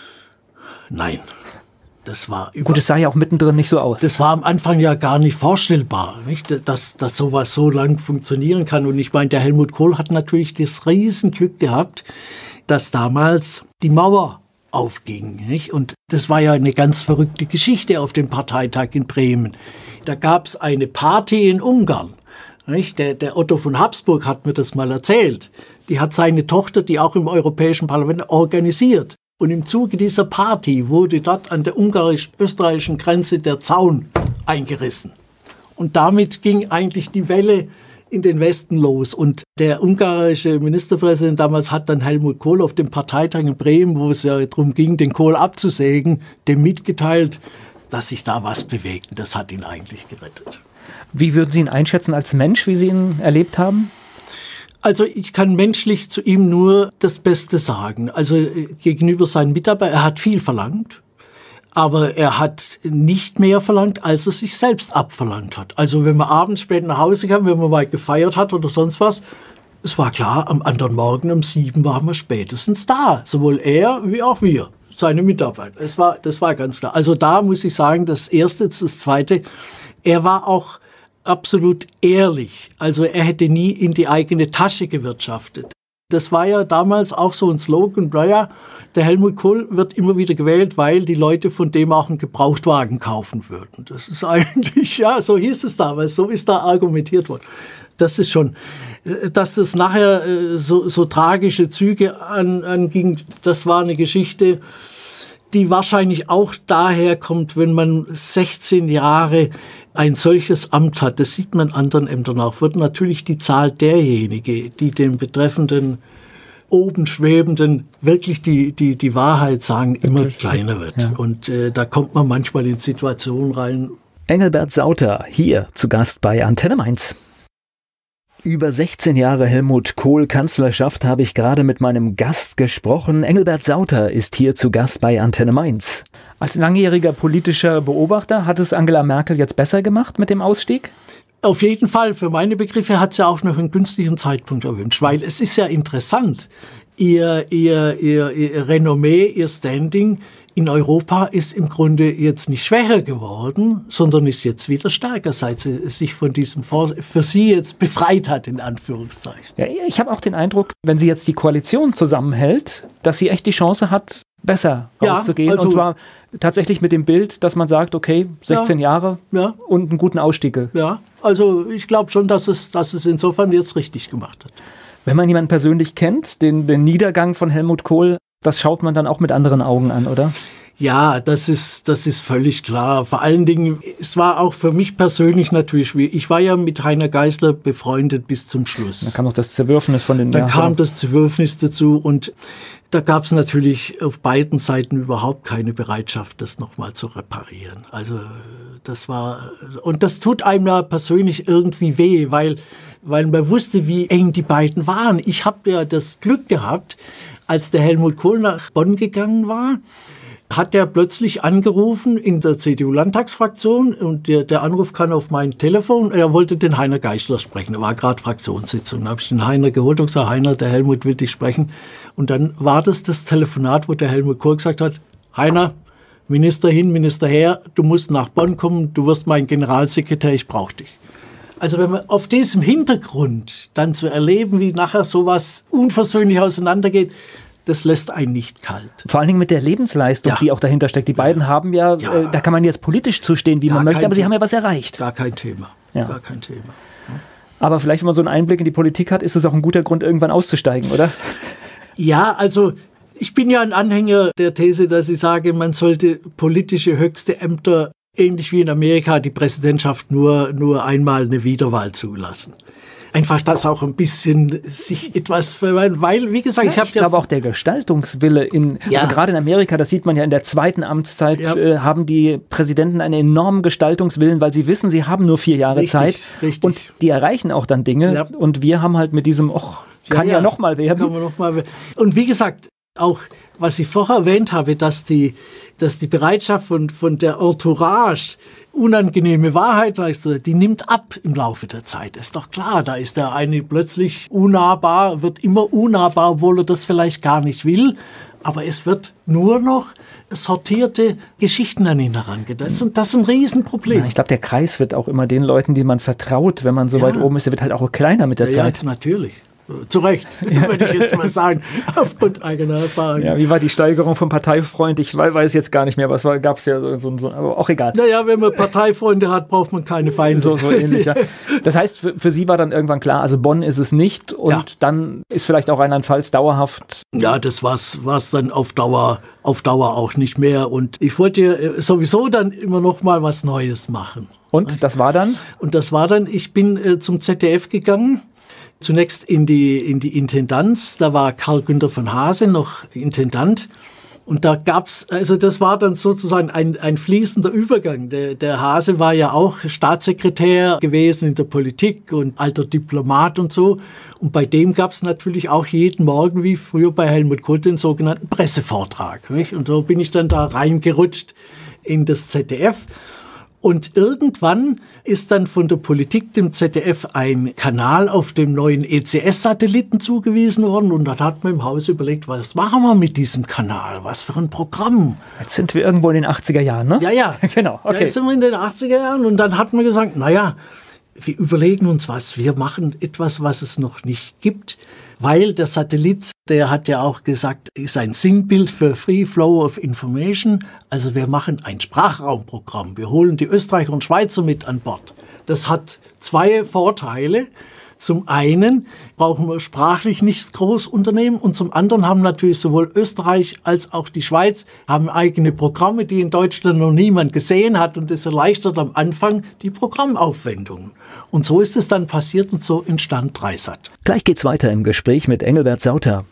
Nein. Das war über Gut, es sah ja auch mittendrin nicht so aus. Das war am Anfang ja gar nicht vorstellbar, nicht? Dass, dass sowas so lang funktionieren kann. Und ich meine, der Helmut Kohl hat natürlich das Riesenglück gehabt, dass damals die Mauer aufging. Nicht? Und das war ja eine ganz verrückte Geschichte auf dem Parteitag in Bremen. Da gab es eine Party in Ungarn. Nicht? Der, der Otto von Habsburg hat mir das mal erzählt. Die hat seine Tochter, die auch im Europäischen Parlament, organisiert. Und im Zuge dieser Party wurde dort an der ungarisch-österreichischen Grenze der Zaun eingerissen. Und damit ging eigentlich die Welle in den Westen los. Und der ungarische Ministerpräsident damals hat dann Helmut Kohl auf dem Parteitag in Bremen, wo es ja darum ging, den Kohl abzusägen, dem mitgeteilt, dass sich da was bewegt. Und das hat ihn eigentlich gerettet. Wie würden Sie ihn einschätzen als Mensch, wie Sie ihn erlebt haben? Also ich kann menschlich zu ihm nur das Beste sagen. Also gegenüber seinen Mitarbeitern, er hat viel verlangt, aber er hat nicht mehr verlangt, als er sich selbst abverlangt hat. Also wenn man abends spät nach Hause kam, wenn man mal gefeiert hat oder sonst was, es war klar, am anderen Morgen um sieben waren wir spätestens da. Sowohl er wie auch wir, seine Mitarbeiter. Es war, das war ganz klar. Also da muss ich sagen, das Erste, das Zweite, er war auch absolut ehrlich. Also er hätte nie in die eigene Tasche gewirtschaftet. Das war ja damals auch so ein Slogan, naja, der Helmut Kohl wird immer wieder gewählt, weil die Leute von dem auch einen Gebrauchtwagen kaufen würden. Das ist eigentlich, ja, so hieß es damals, so ist da argumentiert worden. Das ist schon, dass das nachher so, so tragische Züge an, anging, das war eine Geschichte, die wahrscheinlich auch daher kommt, wenn man sechzehn Jahre ein solches Amt hat. Das sieht man in anderen Ämtern auch. Wird natürlich die Zahl derjenigen, die dem betreffenden oben Schwebenden wirklich die, die, die Wahrheit sagen, immer kleiner wird. Ja. Und äh, da kommt man manchmal in Situationen rein. Engelbert Sauter, hier zu Gast bei Antenne Mainz. Über sechzehn Jahre Helmut Kohl Kanzlerschaft habe ich gerade mit meinem Gast gesprochen. Engelbert Sauter ist hier zu Gast bei Antenne Mainz. Als langjähriger politischer Beobachter hat es Angela Merkel jetzt besser gemacht mit dem Ausstieg? Auf jeden Fall. Für meine Begriffe hat sie auch noch einen günstigen Zeitpunkt erwünscht, weil es ist ja interessant. Ihr, ihr, ihr, ihr Renommee, ihr Standing in Europa ist im Grunde jetzt nicht schwächer geworden, sondern ist jetzt wieder stärker, seit sie sich von diesem Fonds für sie jetzt befreit hat, in Anführungszeichen. Ja, ich habe auch den Eindruck, wenn sie jetzt die Koalition zusammenhält, dass sie echt die Chance hat, besser rauszugehen. Ja, also, und zwar tatsächlich mit dem Bild, dass man sagt, okay, sechzehn ja, Jahre ja. und einen guten Ausstieg. Ja, also ich glaube schon, dass es, dass es insofern jetzt richtig gemacht hat. Wenn man jemanden persönlich kennt, den, den Niedergang von Helmut Kohl, das schaut man dann auch mit anderen Augen an, oder? Ja, das ist, das ist völlig klar. Vor allen Dingen, es war auch für mich persönlich natürlich schwierig. Ich war ja mit Heiner Geißler befreundet bis zum Schluss. Da kam noch das Zerwürfnis von den... Dann ja, kam das Zerwürfnis dazu und da gab es natürlich auf beiden Seiten überhaupt keine Bereitschaft, das nochmal zu reparieren. Also das war... Und das tut einem ja persönlich irgendwie weh, weil, weil man wusste, wie eng die beiden waren. Ich habe ja das Glück gehabt, als der Helmut Kohl nach Bonn gegangen war, hat er plötzlich angerufen in der C D U-Landtagsfraktion und der, der Anruf kam auf mein Telefon. Er wollte den Heiner Geißler sprechen. Da war gerade Fraktionssitzung. Da habe ich den Heiner geholt und gesagt, Heiner, der Helmut will dich sprechen. Und dann war das das Telefonat, wo der Helmut Kohl gesagt hat, Heiner, Minister hin, Minister her, du musst nach Bonn kommen, du wirst mein Generalsekretär, ich brauche dich. Also wenn man auf diesem Hintergrund dann zu erleben, wie nachher sowas unversöhnlich auseinandergeht, das lässt einen nicht kalt. Vor allen Dingen mit der Lebensleistung, ja. die auch dahinter steckt. Die beiden ja. haben ja, ja. Äh, da kann man jetzt politisch zustehen, wie Gar man möchte, aber sie haben ja was erreicht. Gar kein Thema. Ja. Gar kein Thema. Ja. Aber vielleicht, wenn man so einen Einblick in die Politik hat, ist es auch ein guter Grund, irgendwann auszusteigen, oder? Ja, also ich bin ja ein Anhänger der These, dass ich sage, man sollte politische höchste Ämter, ähnlich wie in Amerika, die Präsidentschaft nur, nur einmal eine Wiederwahl zulassen. Einfach, dass auch ein bisschen sich etwas, weil, wie gesagt, ja, ich habe Ich glaube auch der Gestaltungswille in, ja. also gerade in Amerika, das sieht man ja in der zweiten Amtszeit, ja. äh, haben die Präsidenten einen enormen Gestaltungswillen, weil sie wissen, sie haben nur vier Jahre richtig, Zeit richtig. Und die erreichen auch dann Dinge ja. und wir haben halt mit diesem, och, kann ja, ja, ja noch mal werden. Kann man noch mal werden. Und wie gesagt, auch was ich vorher erwähnt habe, dass die, dass die Bereitschaft von, von der Entourage, unangenehme Wahrheit, die nimmt ab im Laufe der Zeit. Ist doch klar, da ist der eine plötzlich unnahbar, wird immer unnahbar, obwohl er das vielleicht gar nicht will. Aber es wird nur noch sortierte Geschichten an ihn herangedacht. Und das ist ein Riesenproblem. Ja, ich glaube, der Kreis wird auch immer den Leuten, denen man vertraut, wenn man so ja. weit oben ist, der wird halt auch kleiner mit der ja, Zeit. Ja, natürlich. Zu Recht, ja. würde ich jetzt mal sagen, aufgrund eigener Erfahrung. Ja, wie war die Steigerung vom Parteifreund? Ich weiß jetzt gar nicht mehr, was gab es ja so, so, aber auch egal. Naja, wenn man Parteifreunde hat, braucht man keine Feinde. So, so ähnlich, ja. Das heißt, für, für Sie war dann irgendwann klar, also Bonn ist es nicht und ja. dann ist vielleicht auch Rheinland-Pfalz dauerhaft. Ja, das war es dann auf Dauer, auf Dauer auch nicht mehr und ich wollte sowieso dann immer noch mal was Neues machen. Und das war dann? Und das war dann, ich bin äh, zum Z D F gegangen, zunächst in die, in die Intendanz, da war Karl Günther von Hase noch Intendant. Und da gab's, also das war dann sozusagen ein, ein fließender Übergang. Der, der Hase war ja auch Staatssekretär gewesen in der Politik und alter Diplomat und so. Und bei dem gab's natürlich auch jeden Morgen, wie früher bei Helmut Kohl, den sogenannten Pressevortrag. Nicht? Und so bin ich dann da reingerutscht in das Z D F. Und irgendwann ist dann von der Politik dem Z D F ein Kanal auf dem neuen E C S-Satelliten zugewiesen worden. Und dann hat man im Haus überlegt, was machen wir mit diesem Kanal? Was für ein Programm? Jetzt sind wir irgendwo in den achtziger Jahren, ne? Ja, ja. Genau, okay. Ja, jetzt sind wir in den achtziger Jahren. Und dann hat man gesagt, naja, wir überlegen uns was. Wir machen etwas, was es noch nicht gibt. Weil der Satellit, der hat ja auch gesagt, ist ein Sinnbild für Free Flow of Information. Also wir machen ein Sprachraumprogramm. Wir holen die Österreicher und Schweizer mit an Bord. Das hat zwei Vorteile. Zum einen brauchen wir sprachlich nicht groß unternehmen und zum anderen haben natürlich sowohl Österreich als auch die Schweiz haben eigene Programme, die in Deutschland noch niemand gesehen hat, und das erleichtert am Anfang die Programmaufwendungen. Und so ist es dann passiert und so entstand Dreisat. Gleich geht's weiter im Gespräch mit Engelbert Sauter.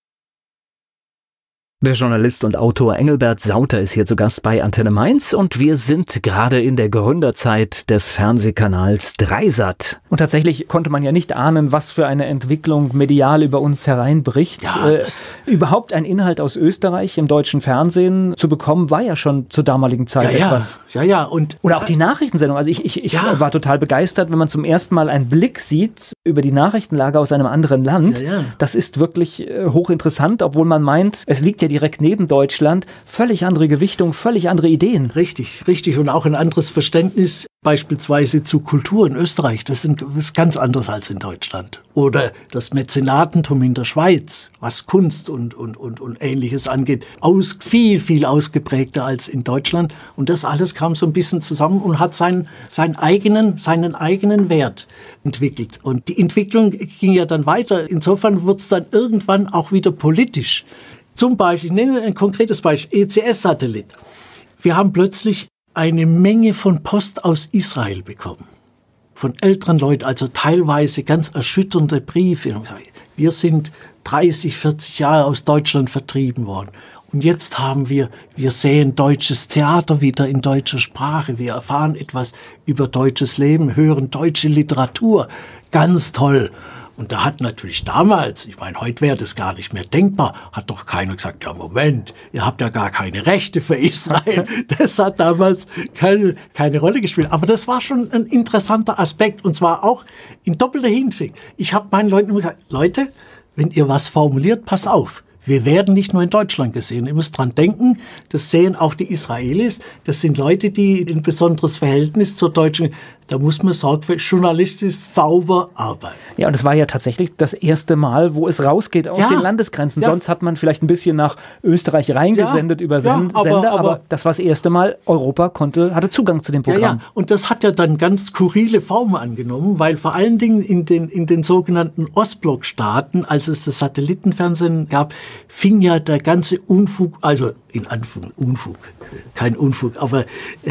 Der Journalist und Autor Engelbert Sauter ist hier zu Gast bei Antenne Mainz und wir sind gerade in der Gründerzeit des Fernsehkanals Dreisat. Und tatsächlich konnte man ja nicht ahnen, was für eine Entwicklung medial über uns hereinbricht. Ja, äh, überhaupt ein Inhalt aus Österreich im deutschen Fernsehen zu bekommen, war ja schon zur damaligen Zeit ja, etwas. Ja, ja, und Oder auch die Nachrichtensendung. Also ich, ich, ich ja. war total begeistert, wenn man zum ersten Mal einen Blick sieht über die Nachrichtenlage aus einem anderen Land. Ja, ja. Das ist wirklich äh, hochinteressant, obwohl man meint, es liegt ja direkt neben Deutschland, völlig andere Gewichtung, völlig andere Ideen. Richtig, richtig. Und auch ein anderes Verständnis beispielsweise zu Kultur in Österreich. Das ist ganz anders als in Deutschland. Oder das Mäzenatentum in der Schweiz, was Kunst und, und, und, und Ähnliches angeht, aus, viel, viel ausgeprägter als in Deutschland. Und das alles kam so ein bisschen zusammen und hat seinen, seinen, eigenen, seinen eigenen Wert entwickelt. Und die Entwicklung ging ja dann weiter. Insofern wird es dann irgendwann auch wieder politisch. Zum Beispiel, ich nenne ein konkretes Beispiel, E C S-Satellit. Wir haben plötzlich eine Menge von Post aus Israel bekommen. Von älteren Leuten, also teilweise ganz erschütternde Briefe. Wir sind dreißig, vierzig Jahre aus Deutschland vertrieben worden. Und jetzt haben wir, wir sehen deutsches Theater wieder in deutscher Sprache. Wir erfahren etwas über deutsches Leben, hören deutsche Literatur. Ganz toll. Und da hat natürlich damals, ich meine, heute wäre das gar nicht mehr denkbar, hat doch keiner gesagt, ja Moment, ihr habt ja gar keine Rechte für Israel. Das hat damals keine, keine Rolle gespielt. Aber das war schon ein interessanter Aspekt und zwar auch in doppelter Hinsicht. Ich habe meinen Leuten immer gesagt, Leute, wenn ihr was formuliert, pass auf. Wir werden nicht nur in Deutschland gesehen. Ihr müsst dran denken, das sehen auch die Israelis. Das sind Leute, die ein besonderes Verhältnis zur deutschen, da muss man sorgfältig, journalistisch sauber arbeiten. Ja, und es war ja tatsächlich das erste Mal, wo es rausgeht aus ja, den Landesgrenzen. ja. Sonst hat man vielleicht ein bisschen nach Österreich reingesendet ja, über Send- ja, aber, Sender, aber, aber das war das erste Mal, Europa konnte, hatte Zugang zu dem Programm. Ja, ja, und das hat ja dann ganz skurrile Formen angenommen, weil vor allen Dingen in den, in den sogenannten Ostblockstaaten, als es das Satellitenfernsehen gab, fing ja der ganze Unfug, also in Anführungszeichen Unfug, kein Unfug, aber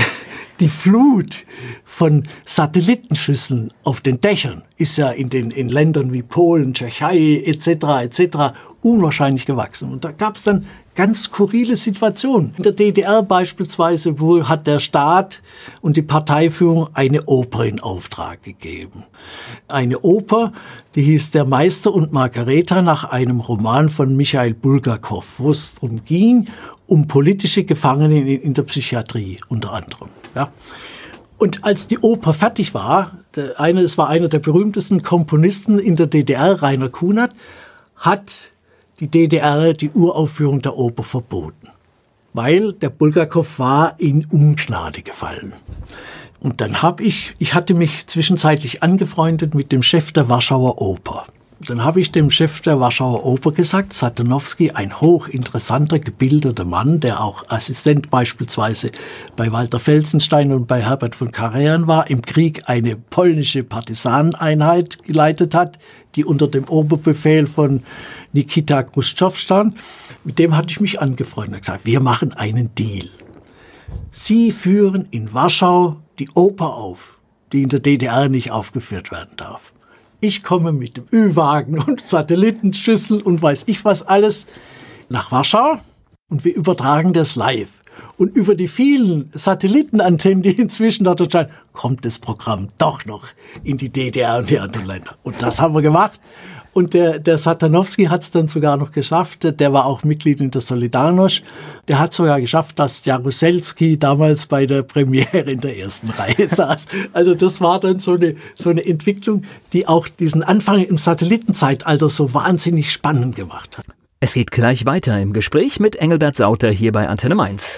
die Flut von Satellitenschüsseln auf den Dächern ist ja in den in Ländern wie Polen, Tschechei et cetera et cetera unwahrscheinlich gewachsen. Und da gab es dann ganz skurrile Situationen. In der D D R beispielsweise, wo hat der Staat und die Parteiführung eine Oper in Auftrag gegeben. Eine Oper, die hieß Der Meister und Margareta nach einem Roman von Michail Bulgakow, wo es darum ging, um politische Gefangene in, in der Psychiatrie unter anderem. Ja. Und als die Oper fertig war, der eine, es war einer der berühmtesten Komponisten in der D D R, Rainer Kunert, hat die D D R die Uraufführung der Oper verboten, weil der Bulgakow war in Ungnade gefallen. Und dann habe ich, ich hatte mich zwischenzeitlich angefreundet mit dem Chef der Warschauer Oper. Dann habe ich dem Chef der Warschauer Oper gesagt, Satanowski, ein hochinteressanter, gebildeter Mann, der auch Assistent beispielsweise bei Walter Felsenstein und bei Herbert von Karajan war, im Krieg eine polnische Partisaneneinheit geleitet hat, die unter dem Oberbefehl von Nikita Chruschtschow stand. Mit dem hatte ich mich angefreundet und gesagt, wir machen einen Deal. Sie führen in Warschau die Oper auf, die in der D D R nicht aufgeführt werden darf. Ich komme mit dem Ü-Wagen und Satellitenschüssel und weiß ich was alles nach Warschau und wir übertragen das live. Und über die vielen Satellitenantennen, die inzwischen dort erscheinen, kommt das Programm doch noch in die D D R und die anderen Länder. Und das haben wir gemacht. Und der, der Satanowski hat es dann sogar noch geschafft. Der war auch Mitglied in der Solidarność. Der hat sogar geschafft, dass Jaruzelski damals bei der Premiere in der ersten Reihe saß. Also das war dann so eine, so eine Entwicklung, die auch diesen Anfang im Satellitenzeitalter so wahnsinnig spannend gemacht hat. Es geht gleich weiter im Gespräch mit Engelbert Sauter hier bei Antenne Mainz.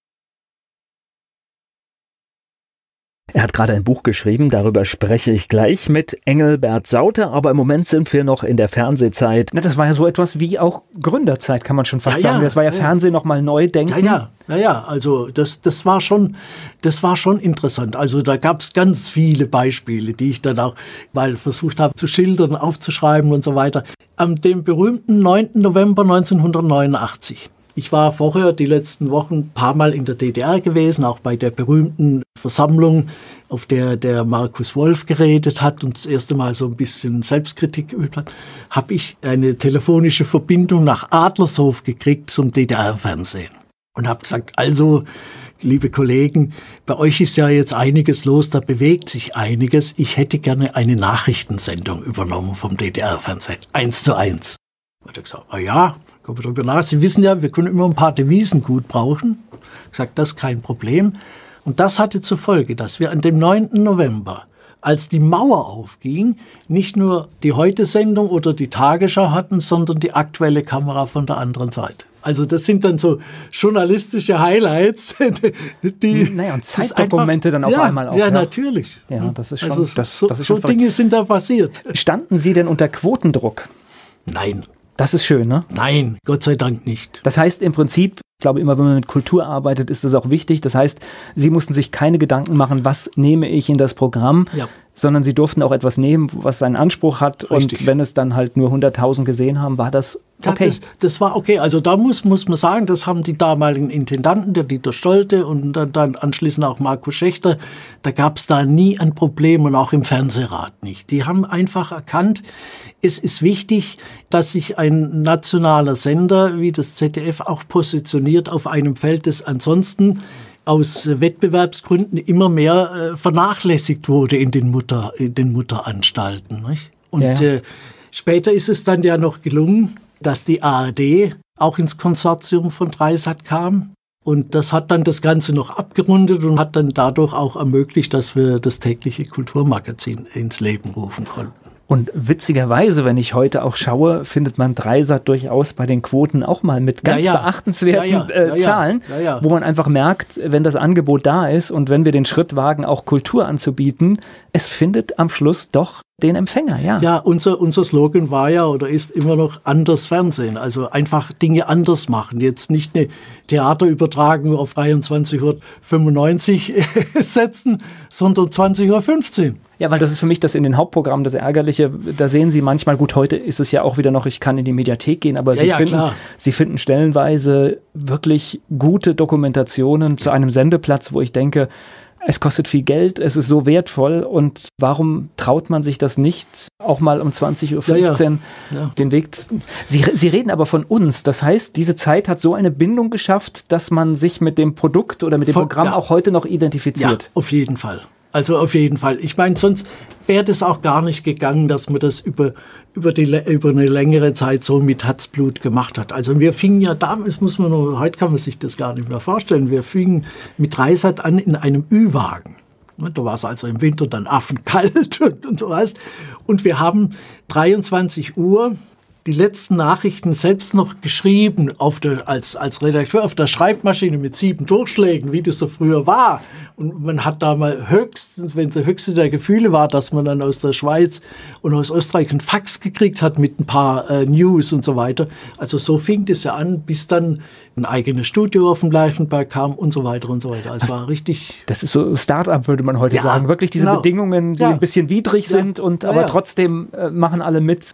Er hat gerade ein Buch geschrieben, darüber spreche ich gleich mit Engelbert Sauter, aber im Moment sind wir noch in der Fernsehzeit. Na, das war ja so etwas wie auch Gründerzeit, kann man schon fast ja, sagen. Ja, das war ja, ja. Fernsehen nochmal neu denken. Ja, ja, ja, ja. Also das, das war schon, das war schon interessant. Also da gab es ganz viele Beispiele, die ich dann auch mal versucht habe zu schildern, aufzuschreiben und so weiter. Am dem berühmten neunten November neunzehnhundertneunundachtzig. Ich war vorher die letzten Wochen ein paar Mal in der D D R gewesen, auch bei der berühmten Versammlung, auf der der Markus Wolf geredet hat und das erste Mal so ein bisschen Selbstkritik geübt hat, habe ich eine telefonische Verbindung nach Adlershof gekriegt zum D D R-Fernsehen. Und habe gesagt, also, liebe Kollegen, bei euch ist ja jetzt einiges los, da bewegt sich einiges. Ich hätte gerne eine Nachrichtensendung übernommen vom D D R-Fernsehen, eins zu eins. Und er gesagt, ah ja, kommen wir drüber nach. Sie wissen ja, wir können immer ein paar Devisen gut brauchen. Ich gesagt, das ist kein Problem. Und das hatte zur Folge, dass wir an dem neunten November, als die Mauer aufging, nicht nur die Heute-Sendung oder die Tagesschau hatten, sondern die aktuelle Kamera von der anderen Seite. Also das sind dann so journalistische Highlights, die... Naja, und Zeitdokumente dann auf ja, einmal auch. Ja, ja, natürlich. Ja, das ist schon... Also das, so das ist so schon Dinge sind da passiert. Standen Sie denn unter Quotendruck? Nein. Das ist schön, ne? Nein, Gott sei Dank nicht. Das heißt im Prinzip, ich glaube immer, wenn man mit Kultur arbeitet, ist das auch wichtig. Das heißt, Sie mussten sich keine Gedanken machen, was nehme ich in das Programm, ja. sondern Sie durften auch etwas nehmen, was seinen Anspruch hat. Richtig. Und wenn es dann halt nur hunderttausend gesehen haben, war das okay. Ja, das, das war okay. Also da muss, muss man sagen, das haben die damaligen Intendanten, der Dieter Stolte und dann, dann anschließend auch Markus Schächter, da gab es da nie ein Problem und auch im Fernsehrat nicht. Die haben einfach erkannt, es ist wichtig, dass sich ein nationaler Sender wie das Z D F auch positioniert auf einem Feld, das ansonsten aus Wettbewerbsgründen immer mehr äh, vernachlässigt wurde in den, Mutter, in den Mutteranstalten. Nicht? Und ja. äh, später ist es dann ja noch gelungen, dass die A R D auch ins Konsortium von Dreisat kam. Und das hat dann das Ganze noch abgerundet und hat dann dadurch auch ermöglicht, dass wir das tägliche Kulturmagazin ins Leben rufen konnten. Und witzigerweise, wenn ich heute auch schaue, findet man Dreisat durchaus bei den Quoten auch mal mit ganz ja, ja. beachtenswerten ja, ja. Äh, ja, ja. Zahlen, ja, ja. wo man einfach merkt, wenn das Angebot da ist und wenn wir den Schritt wagen, auch Kultur anzubieten, es findet am Schluss doch den Empfänger, ja. Ja, unser, unser Slogan war ja oder ist immer noch anders Fernsehen. Also einfach Dinge anders machen. Jetzt nicht eine Theaterübertragung auf dreiundzwanzig Uhr fünfundneunzig setzen, sondern zwanzig Uhr fünfzehn. Ja, weil das ist für mich das in den Hauptprogrammen das Ärgerliche. Da sehen Sie manchmal, gut, heute ist es ja auch wieder noch, ich kann in die Mediathek gehen, aber ja, Sie, ja, finden, klar. Sie finden stellenweise wirklich gute Dokumentationen ja. zu einem Sendeplatz, wo ich denke, es kostet viel Geld, es ist so wertvoll und warum traut man sich das nicht, auch mal um zwanzig Uhr fünfzehn ja, ja. Ja. den Weg... Sie, Sie reden aber von uns, das heißt, diese Zeit hat so eine Bindung geschafft, dass man sich mit dem Produkt oder mit dem von, Programm ja. auch heute noch identifiziert. Ja, auf jeden Fall. Also auf jeden Fall. Ich meine, sonst wäre das auch gar nicht gegangen, dass man das über, über, die, über eine längere Zeit so mit Herzblut gemacht hat. Also wir fingen ja damals, muss man nur, heute kann man sich das gar nicht mehr vorstellen, wir fingen mit Dreisat an in einem Ü-Wagen. Da war es also im Winter dann affenkalt und, und so was. Und wir haben dreiundzwanzig Uhr die letzten Nachrichten selbst noch geschrieben auf der, als, als Redakteur auf der Schreibmaschine mit sieben Durchschlägen, wie das so früher war. Und man hat da mal höchstens, wenn es der höchste der Gefühle war, dass man dann aus der Schweiz und aus Österreich einen Fax gekriegt hat mit ein paar äh, News und so weiter. Also so fing das ja an, bis dann ein eigenes Studio auf dem Leichenberg kam und so weiter und so weiter. Also es war richtig... Das ist so Start-up, würde man heute ja, sagen. Wirklich diese genau. Bedingungen, die ja. ein bisschen widrig ja. sind, und ja, aber ja. trotzdem äh, machen alle mit.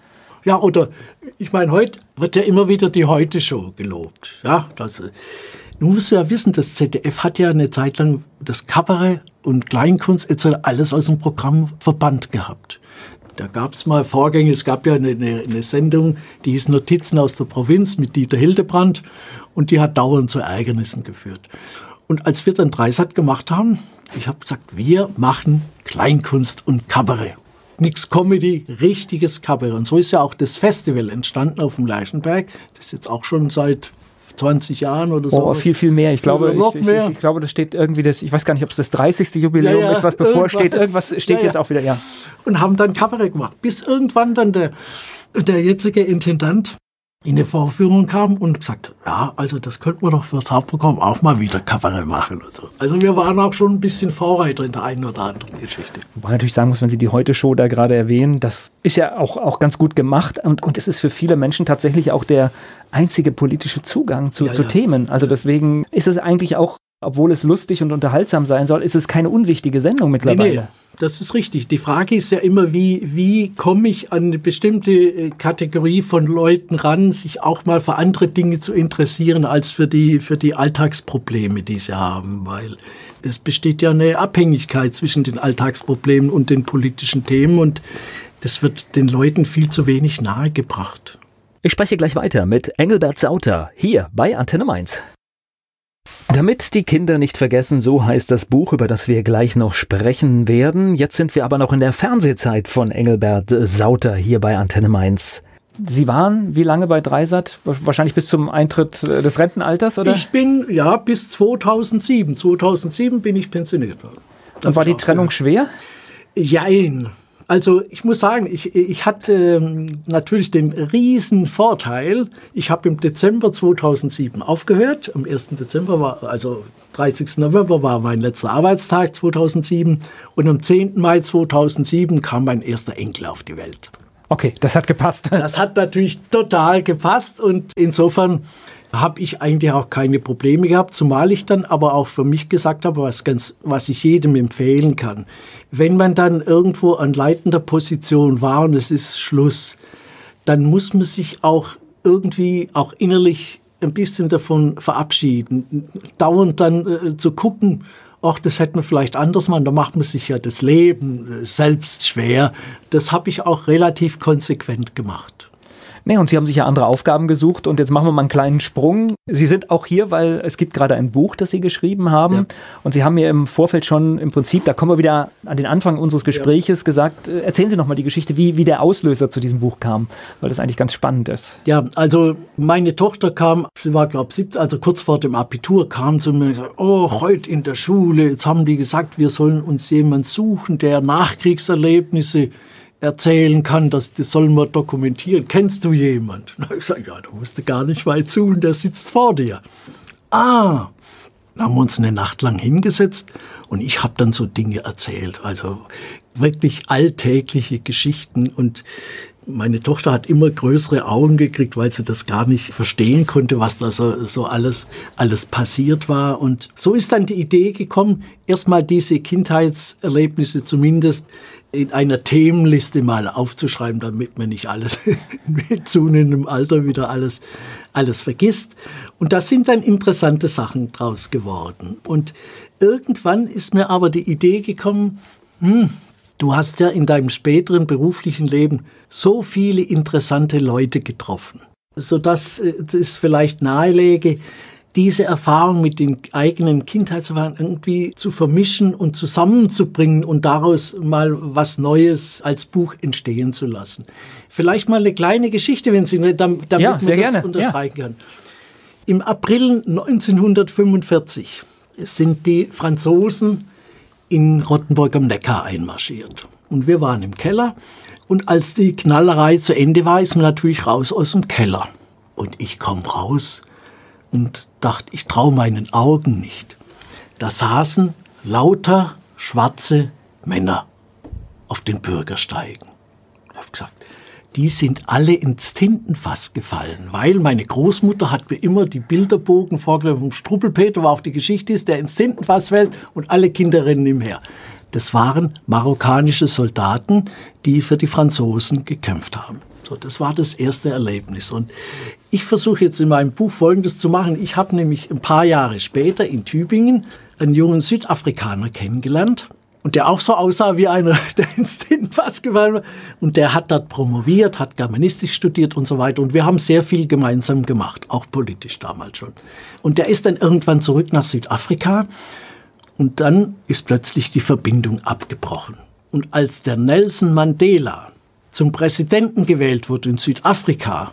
Ja, oder ich meine, heute wird ja immer wieder die Heute-Show gelobt. Ja, das, nun musst du ja wissen, das Z D F hat ja eine Zeit lang das Kabarett und Kleinkunst et cetera alles aus dem Programm verbannt gehabt. Da gab es mal Vorgänge, es gab ja eine, eine, eine Sendung, die hieß Notizen aus der Provinz mit Dieter Hildebrandt und die hat dauernd zu Ärgernissen geführt. Und als wir dann Dreisat gemacht haben, ich habe gesagt, wir machen Kleinkunst und Kabarett. Nix Comedy, richtiges Kabarett. Und so ist ja auch das Festival entstanden auf dem Leichenberg. Das ist jetzt auch schon seit zwanzig Jahren oder so. Oh, viel, viel mehr. Ich glaube, noch ich, ich, mehr. ich, ich glaube, das steht irgendwie, das, ich weiß gar nicht, ob es das dreißigste Jubiläum Ja, ja, ist, was bevorsteht. irgendwas- Irgendwas steht ja, jetzt ja. auch wieder, ja. Und haben dann Kabarett gemacht. Bis irgendwann dann der, der jetzige Intendant in eine Vorführung kam und sagt, ja, also das könnten wir doch fürs Hauptprogramm auch mal wieder Kabarett machen. Und so. Also wir waren auch schon ein bisschen Vorreiter in der einen oder anderen Geschichte. Wobei natürlich sagen muss, wenn Sie die Heute-Show da gerade erwähnen, das ist ja auch, auch ganz gut gemacht und, und es ist für viele Menschen tatsächlich auch der einzige politische Zugang zu, Ja, zu ja. Themen. Also deswegen ist es eigentlich auch, obwohl es lustig und unterhaltsam sein soll, ist es keine unwichtige Sendung mittlerweile. Nee, nee, das ist richtig. Die Frage ist ja immer, wie, wie komme ich an eine bestimmte äh, Kategorie von Leuten ran, sich auch mal für andere Dinge zu interessieren, als für die, für die Alltagsprobleme, die sie haben. Weil es besteht ja eine Abhängigkeit zwischen den Alltagsproblemen und den politischen Themen und das wird den Leuten viel zu wenig nahegebracht. Ich spreche gleich weiter mit Engelbert Sauter, hier bei Antenne Mainz. Damit die Kinder nicht vergessen, so heißt das Buch, über das wir gleich noch sprechen werden. Jetzt sind wir aber noch in der Fernsehzeit von Engelbert Sauter hier bei Antenne Mainz. Sie waren wie lange bei Dreisat? Wahrscheinlich bis zum Eintritt äh, des Rentenalters, oder? Ich bin, ja, bis zweitausendsieben. zweitausendsieben bin ich pensioniert worden. Und war die Trennung schwer? Jein. Also ich muss sagen, ich, ich hatte ähm, natürlich den riesen Vorteil, ich habe im Dezember zweitausendsieben aufgehört, am ersten Dezember, war, also dreißigsten November war mein letzter Arbeitstag zweitausendsieben und am zehnten Mai zweitausendsieben kam mein erster Enkel auf die Welt. Okay, das hat gepasst. Das hat natürlich total gepasst und insofern habe ich eigentlich auch keine Probleme gehabt, zumal ich dann aber auch für mich gesagt habe, was, ganz, was ich jedem empfehlen kann. Wenn man dann irgendwo an leitender Position war und es ist Schluss, dann muss man sich auch irgendwie auch innerlich ein bisschen davon verabschieden. Dauernd dann äh, zu gucken, ach, das hätte man vielleicht anders machen, da macht man sich ja das Leben äh, selbst schwer. Das habe ich auch relativ konsequent gemacht. Nee, und Sie haben sich ja andere Aufgaben gesucht und jetzt machen wir mal einen kleinen Sprung. Sie sind auch hier, weil es gibt gerade ein Buch, das Sie geschrieben haben Ja. und Sie haben mir im Vorfeld schon im Prinzip, da kommen wir wieder an den Anfang unseres Gespräches, ja. gesagt, äh, erzählen Sie noch mal die Geschichte, wie, wie der Auslöser zu diesem Buch kam, weil das eigentlich ganz spannend ist. Ja, also meine Tochter kam, sie war glaube ich siebzehn, also kurz vor dem Abitur, kam zu mir und gesagt, oh, heute in der Schule, jetzt haben die gesagt, wir sollen uns jemanden suchen, der Nachkriegserlebnisse erzählen kann, das, das sollen wir dokumentieren. Kennst du jemanden? Na, ich sage, ja, du musst gar nicht weit suchen, der sitzt vor dir. Ah, dann haben wir uns eine Nacht lang hingesetzt und ich habe dann so Dinge erzählt, also wirklich alltägliche Geschichten und meine Tochter hat immer größere Augen gekriegt, weil sie das gar nicht verstehen konnte, was da so, so alles, alles passiert war. Und so ist dann die Idee gekommen, erstmal diese Kindheitserlebnisse zumindest in einer Themenliste mal aufzuschreiben, damit man nicht alles mit zunehmendem Alter wieder alles, alles vergisst. Und da sind dann interessante Sachen draus geworden. Und irgendwann ist mir aber die Idee gekommen, hm, du hast ja in deinem späteren beruflichen Leben so viele interessante Leute getroffen, sodass es vielleicht nahelege, diese Erfahrung mit den eigenen Kindheitserfahrungen irgendwie zu vermischen und zusammenzubringen und daraus mal was Neues als Buch entstehen zu lassen. Vielleicht mal eine kleine Geschichte, wenn Sie, damit ja, man sehr das gerne. unterstreichen kann. Im April neunzehnhundertfünfundvierzig sind die Franzosen in Rottenburg am Neckar einmarschiert. Und wir waren im Keller. Und als die Knallerei zu Ende war, ist man natürlich raus aus dem Keller. Und ich komme raus und dachte, ich traue meinen Augen nicht. Da saßen lauter schwarze Männer auf den Bürgersteigen. Ich habe gesagt, die sind alle ins Tintenfass gefallen, weil meine Großmutter hat mir immer die Bilderbogen vorgelegt vom Struppelpeter, wo auch die Geschichte ist, der ins Tintenfass fällt und alle Kinder rennen ihm her. Das waren marokkanische Soldaten, die für die Franzosen gekämpft haben. So, das war das erste Erlebnis. Und ich versuche jetzt in meinem Buch Folgendes zu machen. Ich habe nämlich ein paar Jahre später in Tübingen einen jungen Südafrikaner kennengelernt. Und der auch so aussah wie einer, der ins Tintenfass gefallen war. Und der hat dort promoviert, hat Germanistik studiert und so weiter. Und wir haben sehr viel gemeinsam gemacht, auch politisch damals schon. Und der ist dann irgendwann zurück nach Südafrika. Und dann ist plötzlich die Verbindung abgebrochen. Und als der Nelson Mandela zum Präsidenten gewählt wurde in Südafrika,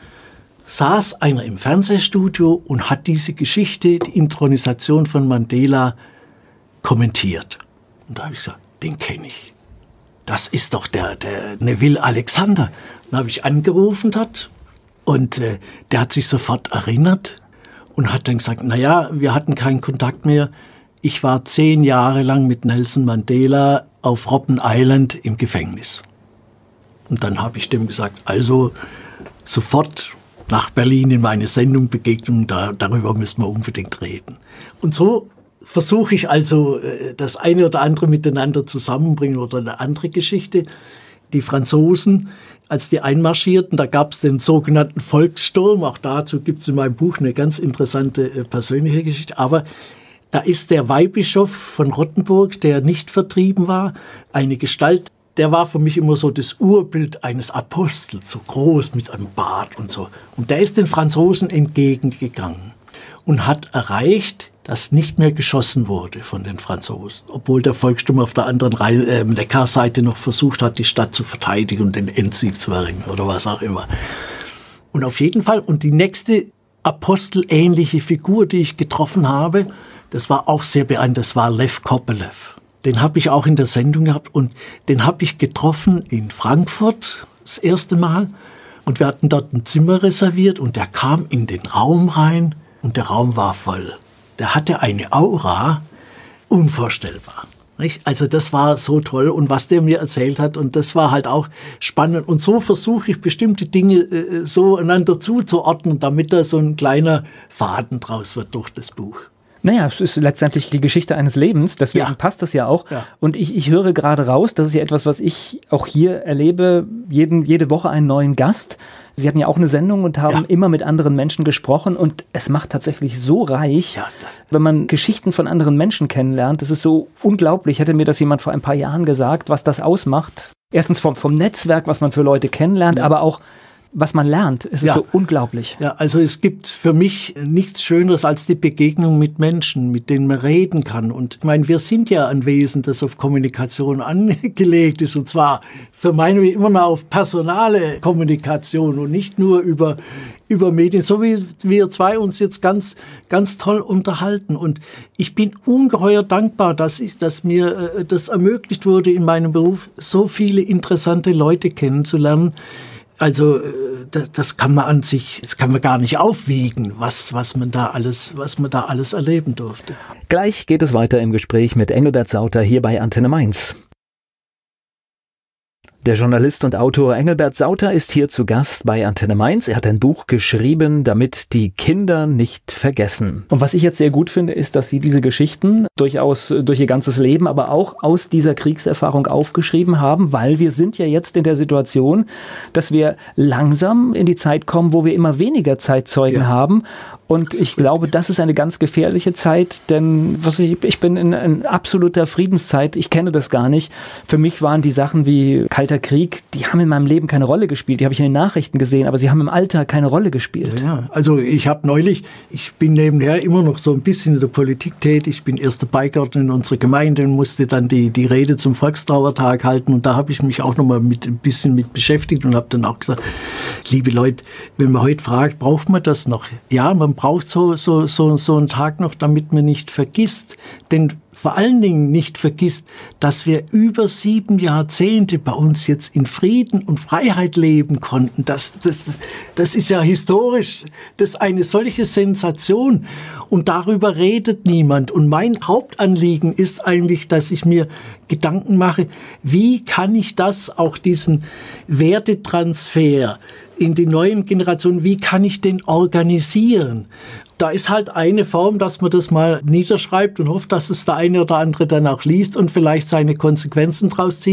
saß einer im Fernsehstudio und hat diese Geschichte, die Inthronisation von Mandela, kommentiert. Und da habe ich gesagt, den kenne ich. Das ist doch der, der Neville Alexander. Dann habe ich angerufen dort und äh, der hat sich sofort erinnert und hat dann gesagt, naja, wir hatten keinen Kontakt mehr. Ich war zehn Jahre lang mit Nelson Mandela auf Robben Island im Gefängnis. Und dann habe ich dem gesagt, also sofort nach Berlin in meine Sendung Begegnung, da, darüber müssen wir unbedingt reden. Und so versuche ich also das eine oder andere miteinander zusammenbringen oder eine andere Geschichte. Die Franzosen, als die einmarschierten, da gab es den sogenannten Volkssturm. Auch dazu gibt es in meinem Buch eine ganz interessante persönliche Geschichte. Aber da ist der Weihbischof von Rottenburg, der nicht vertrieben war, eine Gestalt, der war für mich immer so das Urbild eines Apostels, so groß mit einem Bart und so. Und der ist den Franzosen entgegengegangen und hat erreicht, dass nicht mehr geschossen wurde von den Franzosen, obwohl der Volkssturm auf der anderen Reihe, äh, Neckarseite noch versucht hat, die Stadt zu verteidigen und den Endsieg zu erringen oder was auch immer. Und auf jeden Fall, und die nächste apostelähnliche Figur, die ich getroffen habe, das war auch sehr beeindruckend, das war Lev Kopelev. Den habe ich auch in der Sendung gehabt und den habe ich getroffen in Frankfurt das erste Mal und wir hatten dort ein Zimmer reserviert und der kam in den Raum rein und der Raum war voll. Der hatte eine Aura, unvorstellbar. Nicht? Also das war so toll und was der mir erzählt hat und das war halt auch spannend und so versuche ich bestimmte Dinge äh, so einander zuzuordnen, damit da so ein kleiner Faden draus wird durch das Buch. Naja, es ist letztendlich die Geschichte eines Lebens, deswegen ja. passt das ja auch. Ja. Und ich, ich höre gerade raus, das ist ja etwas, was ich auch hier erlebe, jeden, jede Woche einen neuen Gast. Sie hatten ja auch eine Sendung und haben ja. immer mit anderen Menschen gesprochen und es macht tatsächlich so reich, ja, wenn man Geschichten von anderen Menschen kennenlernt. Das ist so unglaublich. Hätte mir das jemand vor ein paar Jahren gesagt, was das ausmacht. Erstens vom, vom Netzwerk, was man für Leute kennenlernt, ja. aber auch was man lernt. Es ist ja. so unglaublich. Ja, also es gibt für mich nichts Schöneres als die Begegnung mit Menschen, mit denen man reden kann. Und ich meine, wir sind ja ein Wesen, das auf Kommunikation angelegt ist. Und zwar für meine immer noch auf personale Kommunikation und nicht nur über, über Medien. So wie wir zwei uns jetzt ganz, ganz toll unterhalten. Und ich bin ungeheuer dankbar, dass, ich, dass mir äh, das ermöglicht wurde, in meinem Beruf so viele interessante Leute kennenzulernen. Also das, das kann man an sich, das kann man gar nicht aufwiegen, was, was man da alles, was man da alles erleben durfte. Gleich geht es weiter im Gespräch mit Engelbert Sauter hier bei Antenne Mainz. Der Journalist und Autor Engelbert Sauter ist hier zu Gast bei Antenne Mainz. Er hat ein Buch geschrieben, damit die Kinder nicht vergessen. Und was ich jetzt sehr gut finde, ist, dass Sie diese Geschichten durchaus durch Ihr ganzes Leben, aber auch aus dieser Kriegserfahrung aufgeschrieben haben, weil wir sind ja jetzt in der Situation, dass wir langsam in die Zeit kommen, wo wir immer weniger Zeitzeugen ja. haben. Und ich glaube, das ist eine ganz gefährliche Zeit, denn was ich, ich bin in, in absoluter Friedenszeit, ich kenne das gar nicht. Für mich waren die Sachen wie Kalter Krieg, die haben in meinem Leben keine Rolle gespielt, die habe ich in den Nachrichten gesehen, aber sie haben im Alltag keine Rolle gespielt. Ja, also ich habe neulich, ich bin nebenher immer noch so ein bisschen in der Politik tätig, ich bin erster Beigeordneter in unserer Gemeinde und musste dann die, die Rede zum Volkstrauertag halten und da habe ich mich auch noch mal mit, ein bisschen mit beschäftigt und habe dann auch gesagt, liebe Leute, wenn man heute fragt, braucht man das noch? Ja, man braucht so, so, so, so einen Tag noch, damit man nicht vergisst. Denn vor allen Dingen nicht vergisst, dass wir über sieben Jahrzehnte bei uns jetzt in Frieden und Freiheit leben konnten. Das, das, das, das ist ja historisch. Das ist eine solche Sensation. Und darüber redet niemand. Und mein Hauptanliegen ist eigentlich, dass ich mir Gedanken mache, wie kann ich das, auch diesen Wertetransfer in die neuen Generationen, wie kann ich den organisieren? Da ist halt eine Form, dass man das mal niederschreibt und hofft, dass es der eine oder andere dann auch liest und vielleicht seine Konsequenzen draus zieht.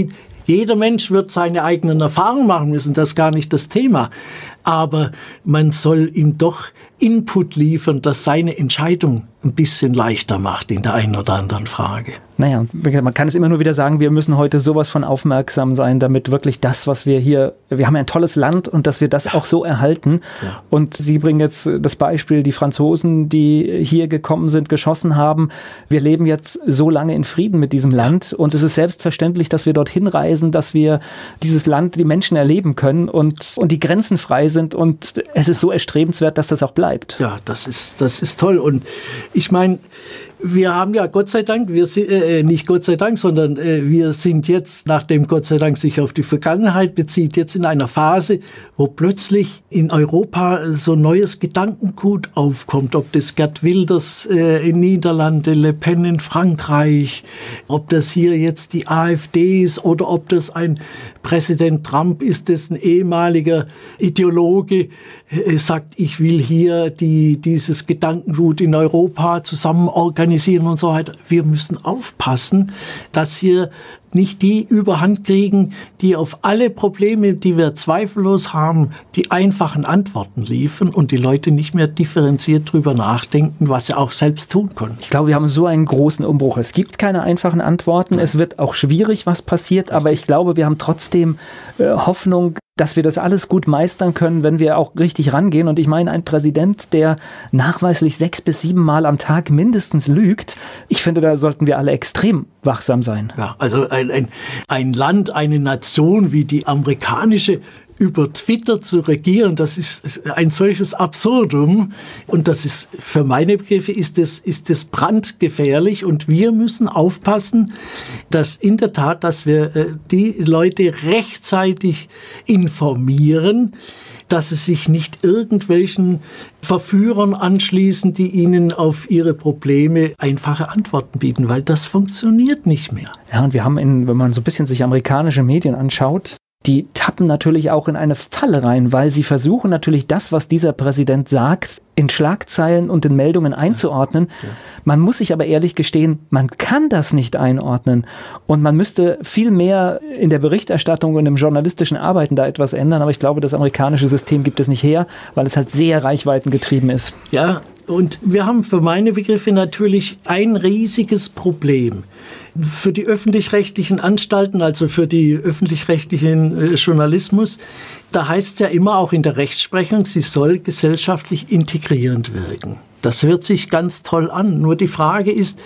Jeder Mensch wird seine eigenen Erfahrungen machen müssen, das ist gar nicht das Thema. Aber man soll ihm doch Input liefern, das seine Entscheidung ein bisschen leichter macht in der einen oder anderen Frage. Naja, man kann es immer nur wieder sagen, wir müssen heute sowas von aufmerksam sein, damit wirklich das, was wir hier, wir haben ja ein tolles Land und dass wir das ja. auch so erhalten. Ja. Und Sie bringen jetzt das Beispiel, die Franzosen, die hier gekommen sind, geschossen haben. Wir leben jetzt so lange in Frieden mit diesem Land und es ist selbstverständlich, dass wir dorthin reisen, dass wir dieses Land, die Menschen erleben können und, und die Grenzen frei sind und es ist so erstrebenswert, dass das auch bleibt. Ja, das ist, das ist toll und ich meine, wir haben ja Gott sei Dank, wir sind, äh, nicht Gott sei Dank, sondern äh, wir sind jetzt, nachdem Gott sei Dank sich auf die Vergangenheit bezieht, jetzt in einer Phase, wo plötzlich in Europa so neues Gedankengut aufkommt. Ob das Geert Wilders äh, in Niederlande, Le Pen in Frankreich, ob das hier jetzt die AfD ist oder ob das ein Präsident Trump ist, dessen ehemaliger Ideologe äh, sagt, ich will hier die, dieses Gedankengut in Europa zusammen organisieren und so weiter. Wir müssen aufpassen, dass hier nicht die Überhand kriegen, die auf alle Probleme, die wir zweifellos haben, die einfachen Antworten liefern und die Leute nicht mehr differenziert drüber nachdenken, was sie auch selbst tun können. Ich glaube, wir haben so einen großen Umbruch. Es gibt keine einfachen Antworten. Nein. Es wird auch schwierig, was passiert, aber ich glaube, wir haben trotzdem äh, Hoffnung, dass wir das alles gut meistern können, wenn wir auch richtig rangehen. Und ich meine, ein Präsident, der nachweislich sechs bis sieben Mal am Tag mindestens lügt, ich finde, da sollten wir alle extrem wachsam sein. Ja, also ein, ein, ein Land, eine Nation wie die amerikanische, über Twitter zu regieren, das ist ein solches Absurdum. Und das ist, für meine Begriffe, ist das, ist das brandgefährlich. Und wir müssen aufpassen, dass in der Tat, dass wir äh, die Leute rechtzeitig informieren, dass sie sich nicht irgendwelchen Verführern anschließen, die ihnen auf ihre Probleme einfache Antworten bieten, weil das funktioniert nicht mehr. Ja, und wir haben, in, wenn man so ein bisschen sich amerikanische Medien anschaut, die tappen natürlich auch in eine Falle rein, weil sie versuchen natürlich das, was dieser Präsident sagt, in Schlagzeilen und in Meldungen einzuordnen. Ja. Man muss sich aber ehrlich gestehen, man kann das nicht einordnen und man müsste viel mehr in der Berichterstattung und im journalistischen Arbeiten da etwas ändern, aber ich glaube, das amerikanische System gibt es nicht her, weil es halt sehr reichweitengetrieben ist. Ja, und wir haben für meine Begriffe natürlich ein riesiges Problem. Für die öffentlich-rechtlichen Anstalten, also für die öffentlich-rechtlichen äh, Journalismus, da heißt es ja immer auch in der Rechtsprechung, sie soll gesellschaftlich integrierend wirken. Das hört sich ganz toll an. Nur die Frage ist,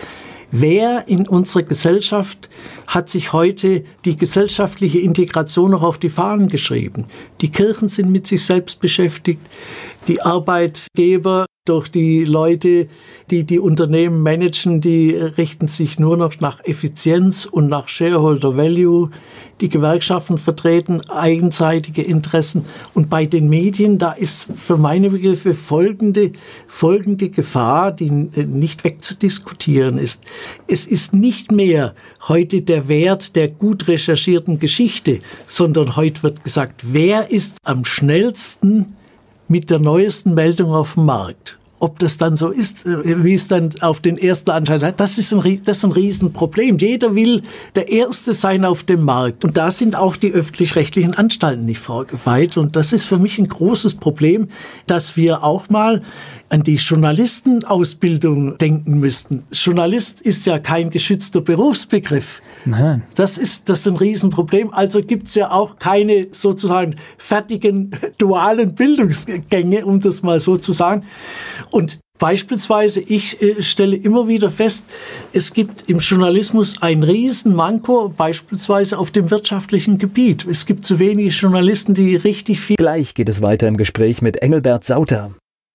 wer in unserer Gesellschaft hat sich heute die gesellschaftliche Integration noch auf die Fahnen geschrieben? Die Kirchen sind mit sich selbst beschäftigt, die Arbeitgeber durch die Leute, die die Unternehmen managen, die richten sich nur noch nach Effizienz und nach Shareholder Value. Die Gewerkschaften vertreten eigenseitige Interessen. Und bei den Medien, da ist für meine Begriffe folgende, folgende Gefahr, die nicht wegzudiskutieren ist. Es ist nicht mehr heute der Wert der gut recherchierten Geschichte, sondern heute wird gesagt, wer ist am schnellsten mit der neuesten Meldung auf dem Markt. Ob das dann so ist, wie es dann auf den ersten Anschein hat, das ist ein, das ist ein Riesenproblem. Jeder will der Erste sein auf dem Markt. Und da sind auch die öffentlich-rechtlichen Anstalten nicht vorgefeit. Und das ist für mich ein großes Problem, dass wir auch mal an die Journalistenausbildung denken müssten. Journalist ist ja kein geschützter Berufsbegriff. Nein. Das ist, das ist ein Riesenproblem. Also gibt es ja auch keine sozusagen fertigen dualen Bildungsgänge, um das mal so zu sagen. Und beispielsweise, ich äh, stelle immer wieder fest, es gibt im Journalismus ein Riesenmanko, beispielsweise auf dem wirtschaftlichen Gebiet. Es gibt zu wenige Journalisten, die richtig viel... Gleich geht es weiter im Gespräch mit Engelbert Sauter.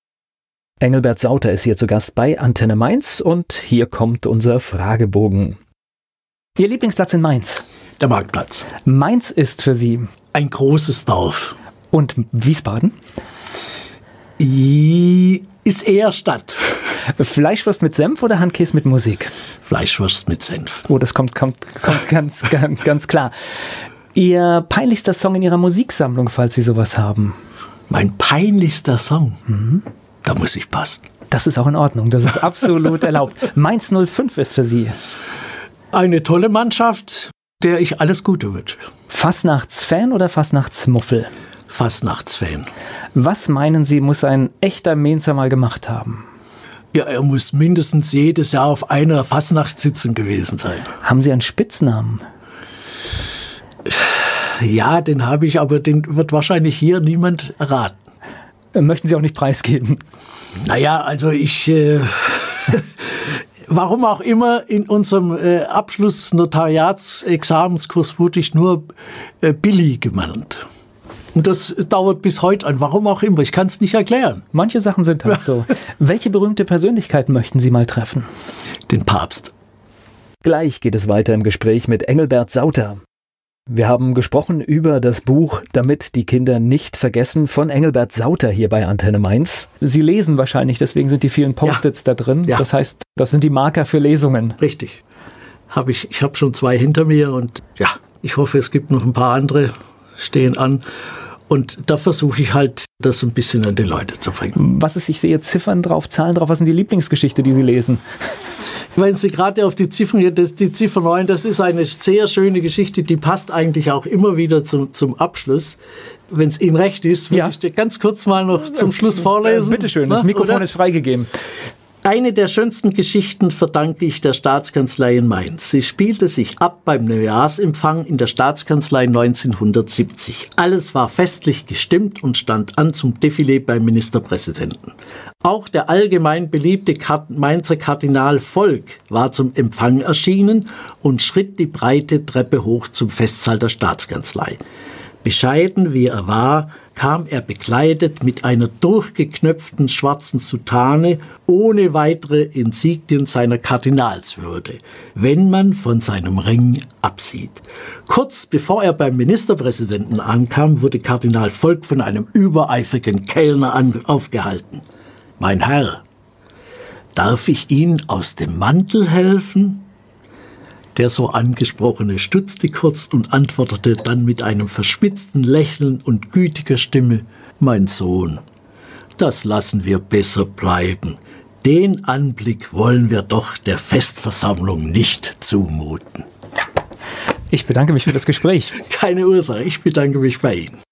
Engelbert Sauter ist hier zu Gast bei Antenne Mainz und hier kommt unser Fragebogen. Ihr Lieblingsplatz in Mainz? Der Marktplatz. Mainz ist für Sie? Ein großes Dorf. Und Wiesbaden? Ist eher Stadt. Fleischwurst mit Senf oder Handkäse mit Musik? Fleischwurst mit Senf. Oh, das kommt, kommt, kommt ganz, ganz, ganz klar. Ihr peinlichster Song in Ihrer Musiksammlung, falls Sie sowas haben? Mein peinlichster Song? Mhm. Da muss ich passen. Das ist auch in Ordnung, das ist absolut erlaubt. Mainz null fünf ist für Sie? Eine tolle Mannschaft, der ich alles Gute wünsche. Fastnachtsfan oder Fastnachtsmuffel? Fastnachtsfan. Was meinen Sie, muss ein echter Mainzer mal gemacht haben? Ja, er muss mindestens jedes Jahr auf einer Fastnachtssitzung gewesen sein. Haben Sie einen Spitznamen? Ja, den habe ich, aber den wird wahrscheinlich hier niemand erraten. Möchten Sie auch nicht preisgeben? Naja, also ich, äh, warum auch immer, in unserem äh, Abschluss-Notariats-Examenskurs wurde ich nur äh, Billy genannt. Und das dauert bis heute an. Warum auch immer, ich kann es nicht erklären. Manche Sachen sind halt so. Welche berühmte Persönlichkeit möchten Sie mal treffen? Den Papst. Gleich geht es weiter im Gespräch mit Engelbert Sauter. Wir haben gesprochen über das Buch Damit die Kinder nicht vergessen von Engelbert Sauter hier bei Antenne Mainz. Sie lesen wahrscheinlich, deswegen sind die vielen Post-its ja. da drin. Ja. Das heißt, das sind die Marker für Lesungen. Richtig. Hab ich ich habe schon zwei hinter mir und ja, ich hoffe, es gibt noch ein paar andere, stehen an. Und da versuche ich halt, das ein bisschen an die Leute zu bringen. Was ist, ich sehe Ziffern drauf, Zahlen drauf. Was sind die Lieblingsgeschichte, die Sie lesen? Wenn Sie gerade auf die Ziffern, das, die Ziffer neun, das ist eine sehr schöne Geschichte, die passt eigentlich auch immer wieder zum, zum Abschluss. Wenn es Ihnen recht ist, würde ja. ich dir ganz kurz mal noch zum Schluss vorlesen. Bitte schön, das Mikrofon Oder? ist freigegeben. Eine der schönsten Geschichten verdanke ich der Staatskanzlei in Mainz. Sie spielte sich ab beim Neujahrsempfang in der Staatskanzlei neunzehnhundertsiebzig. Alles war festlich gestimmt und stand an zum Defilé beim Ministerpräsidenten. Auch der allgemein beliebte Mainzer Kardinal Volk war zum Empfang erschienen und schritt die breite Treppe hoch zum Festsaal der Staatskanzlei. Bescheiden wie er war, kam er bekleidet mit einer durchgeknöpften schwarzen Soutane ohne weitere Insignien seiner Kardinalswürde, wenn man von seinem Ring absieht. Kurz bevor er beim Ministerpräsidenten ankam, wurde Kardinal Volk von einem übereifrigen Kellner an- aufgehalten. »Mein Herr, darf ich Ihnen aus dem Mantel helfen?« Der so Angesprochene stutzte kurz und antwortete dann mit einem verspitzten Lächeln und gütiger Stimme: »Mein Sohn, das lassen wir besser bleiben. Den Anblick wollen wir doch der Festversammlung nicht zumuten.« Ich bedanke mich für das Gespräch. Keine Ursache, ich bedanke mich bei Ihnen.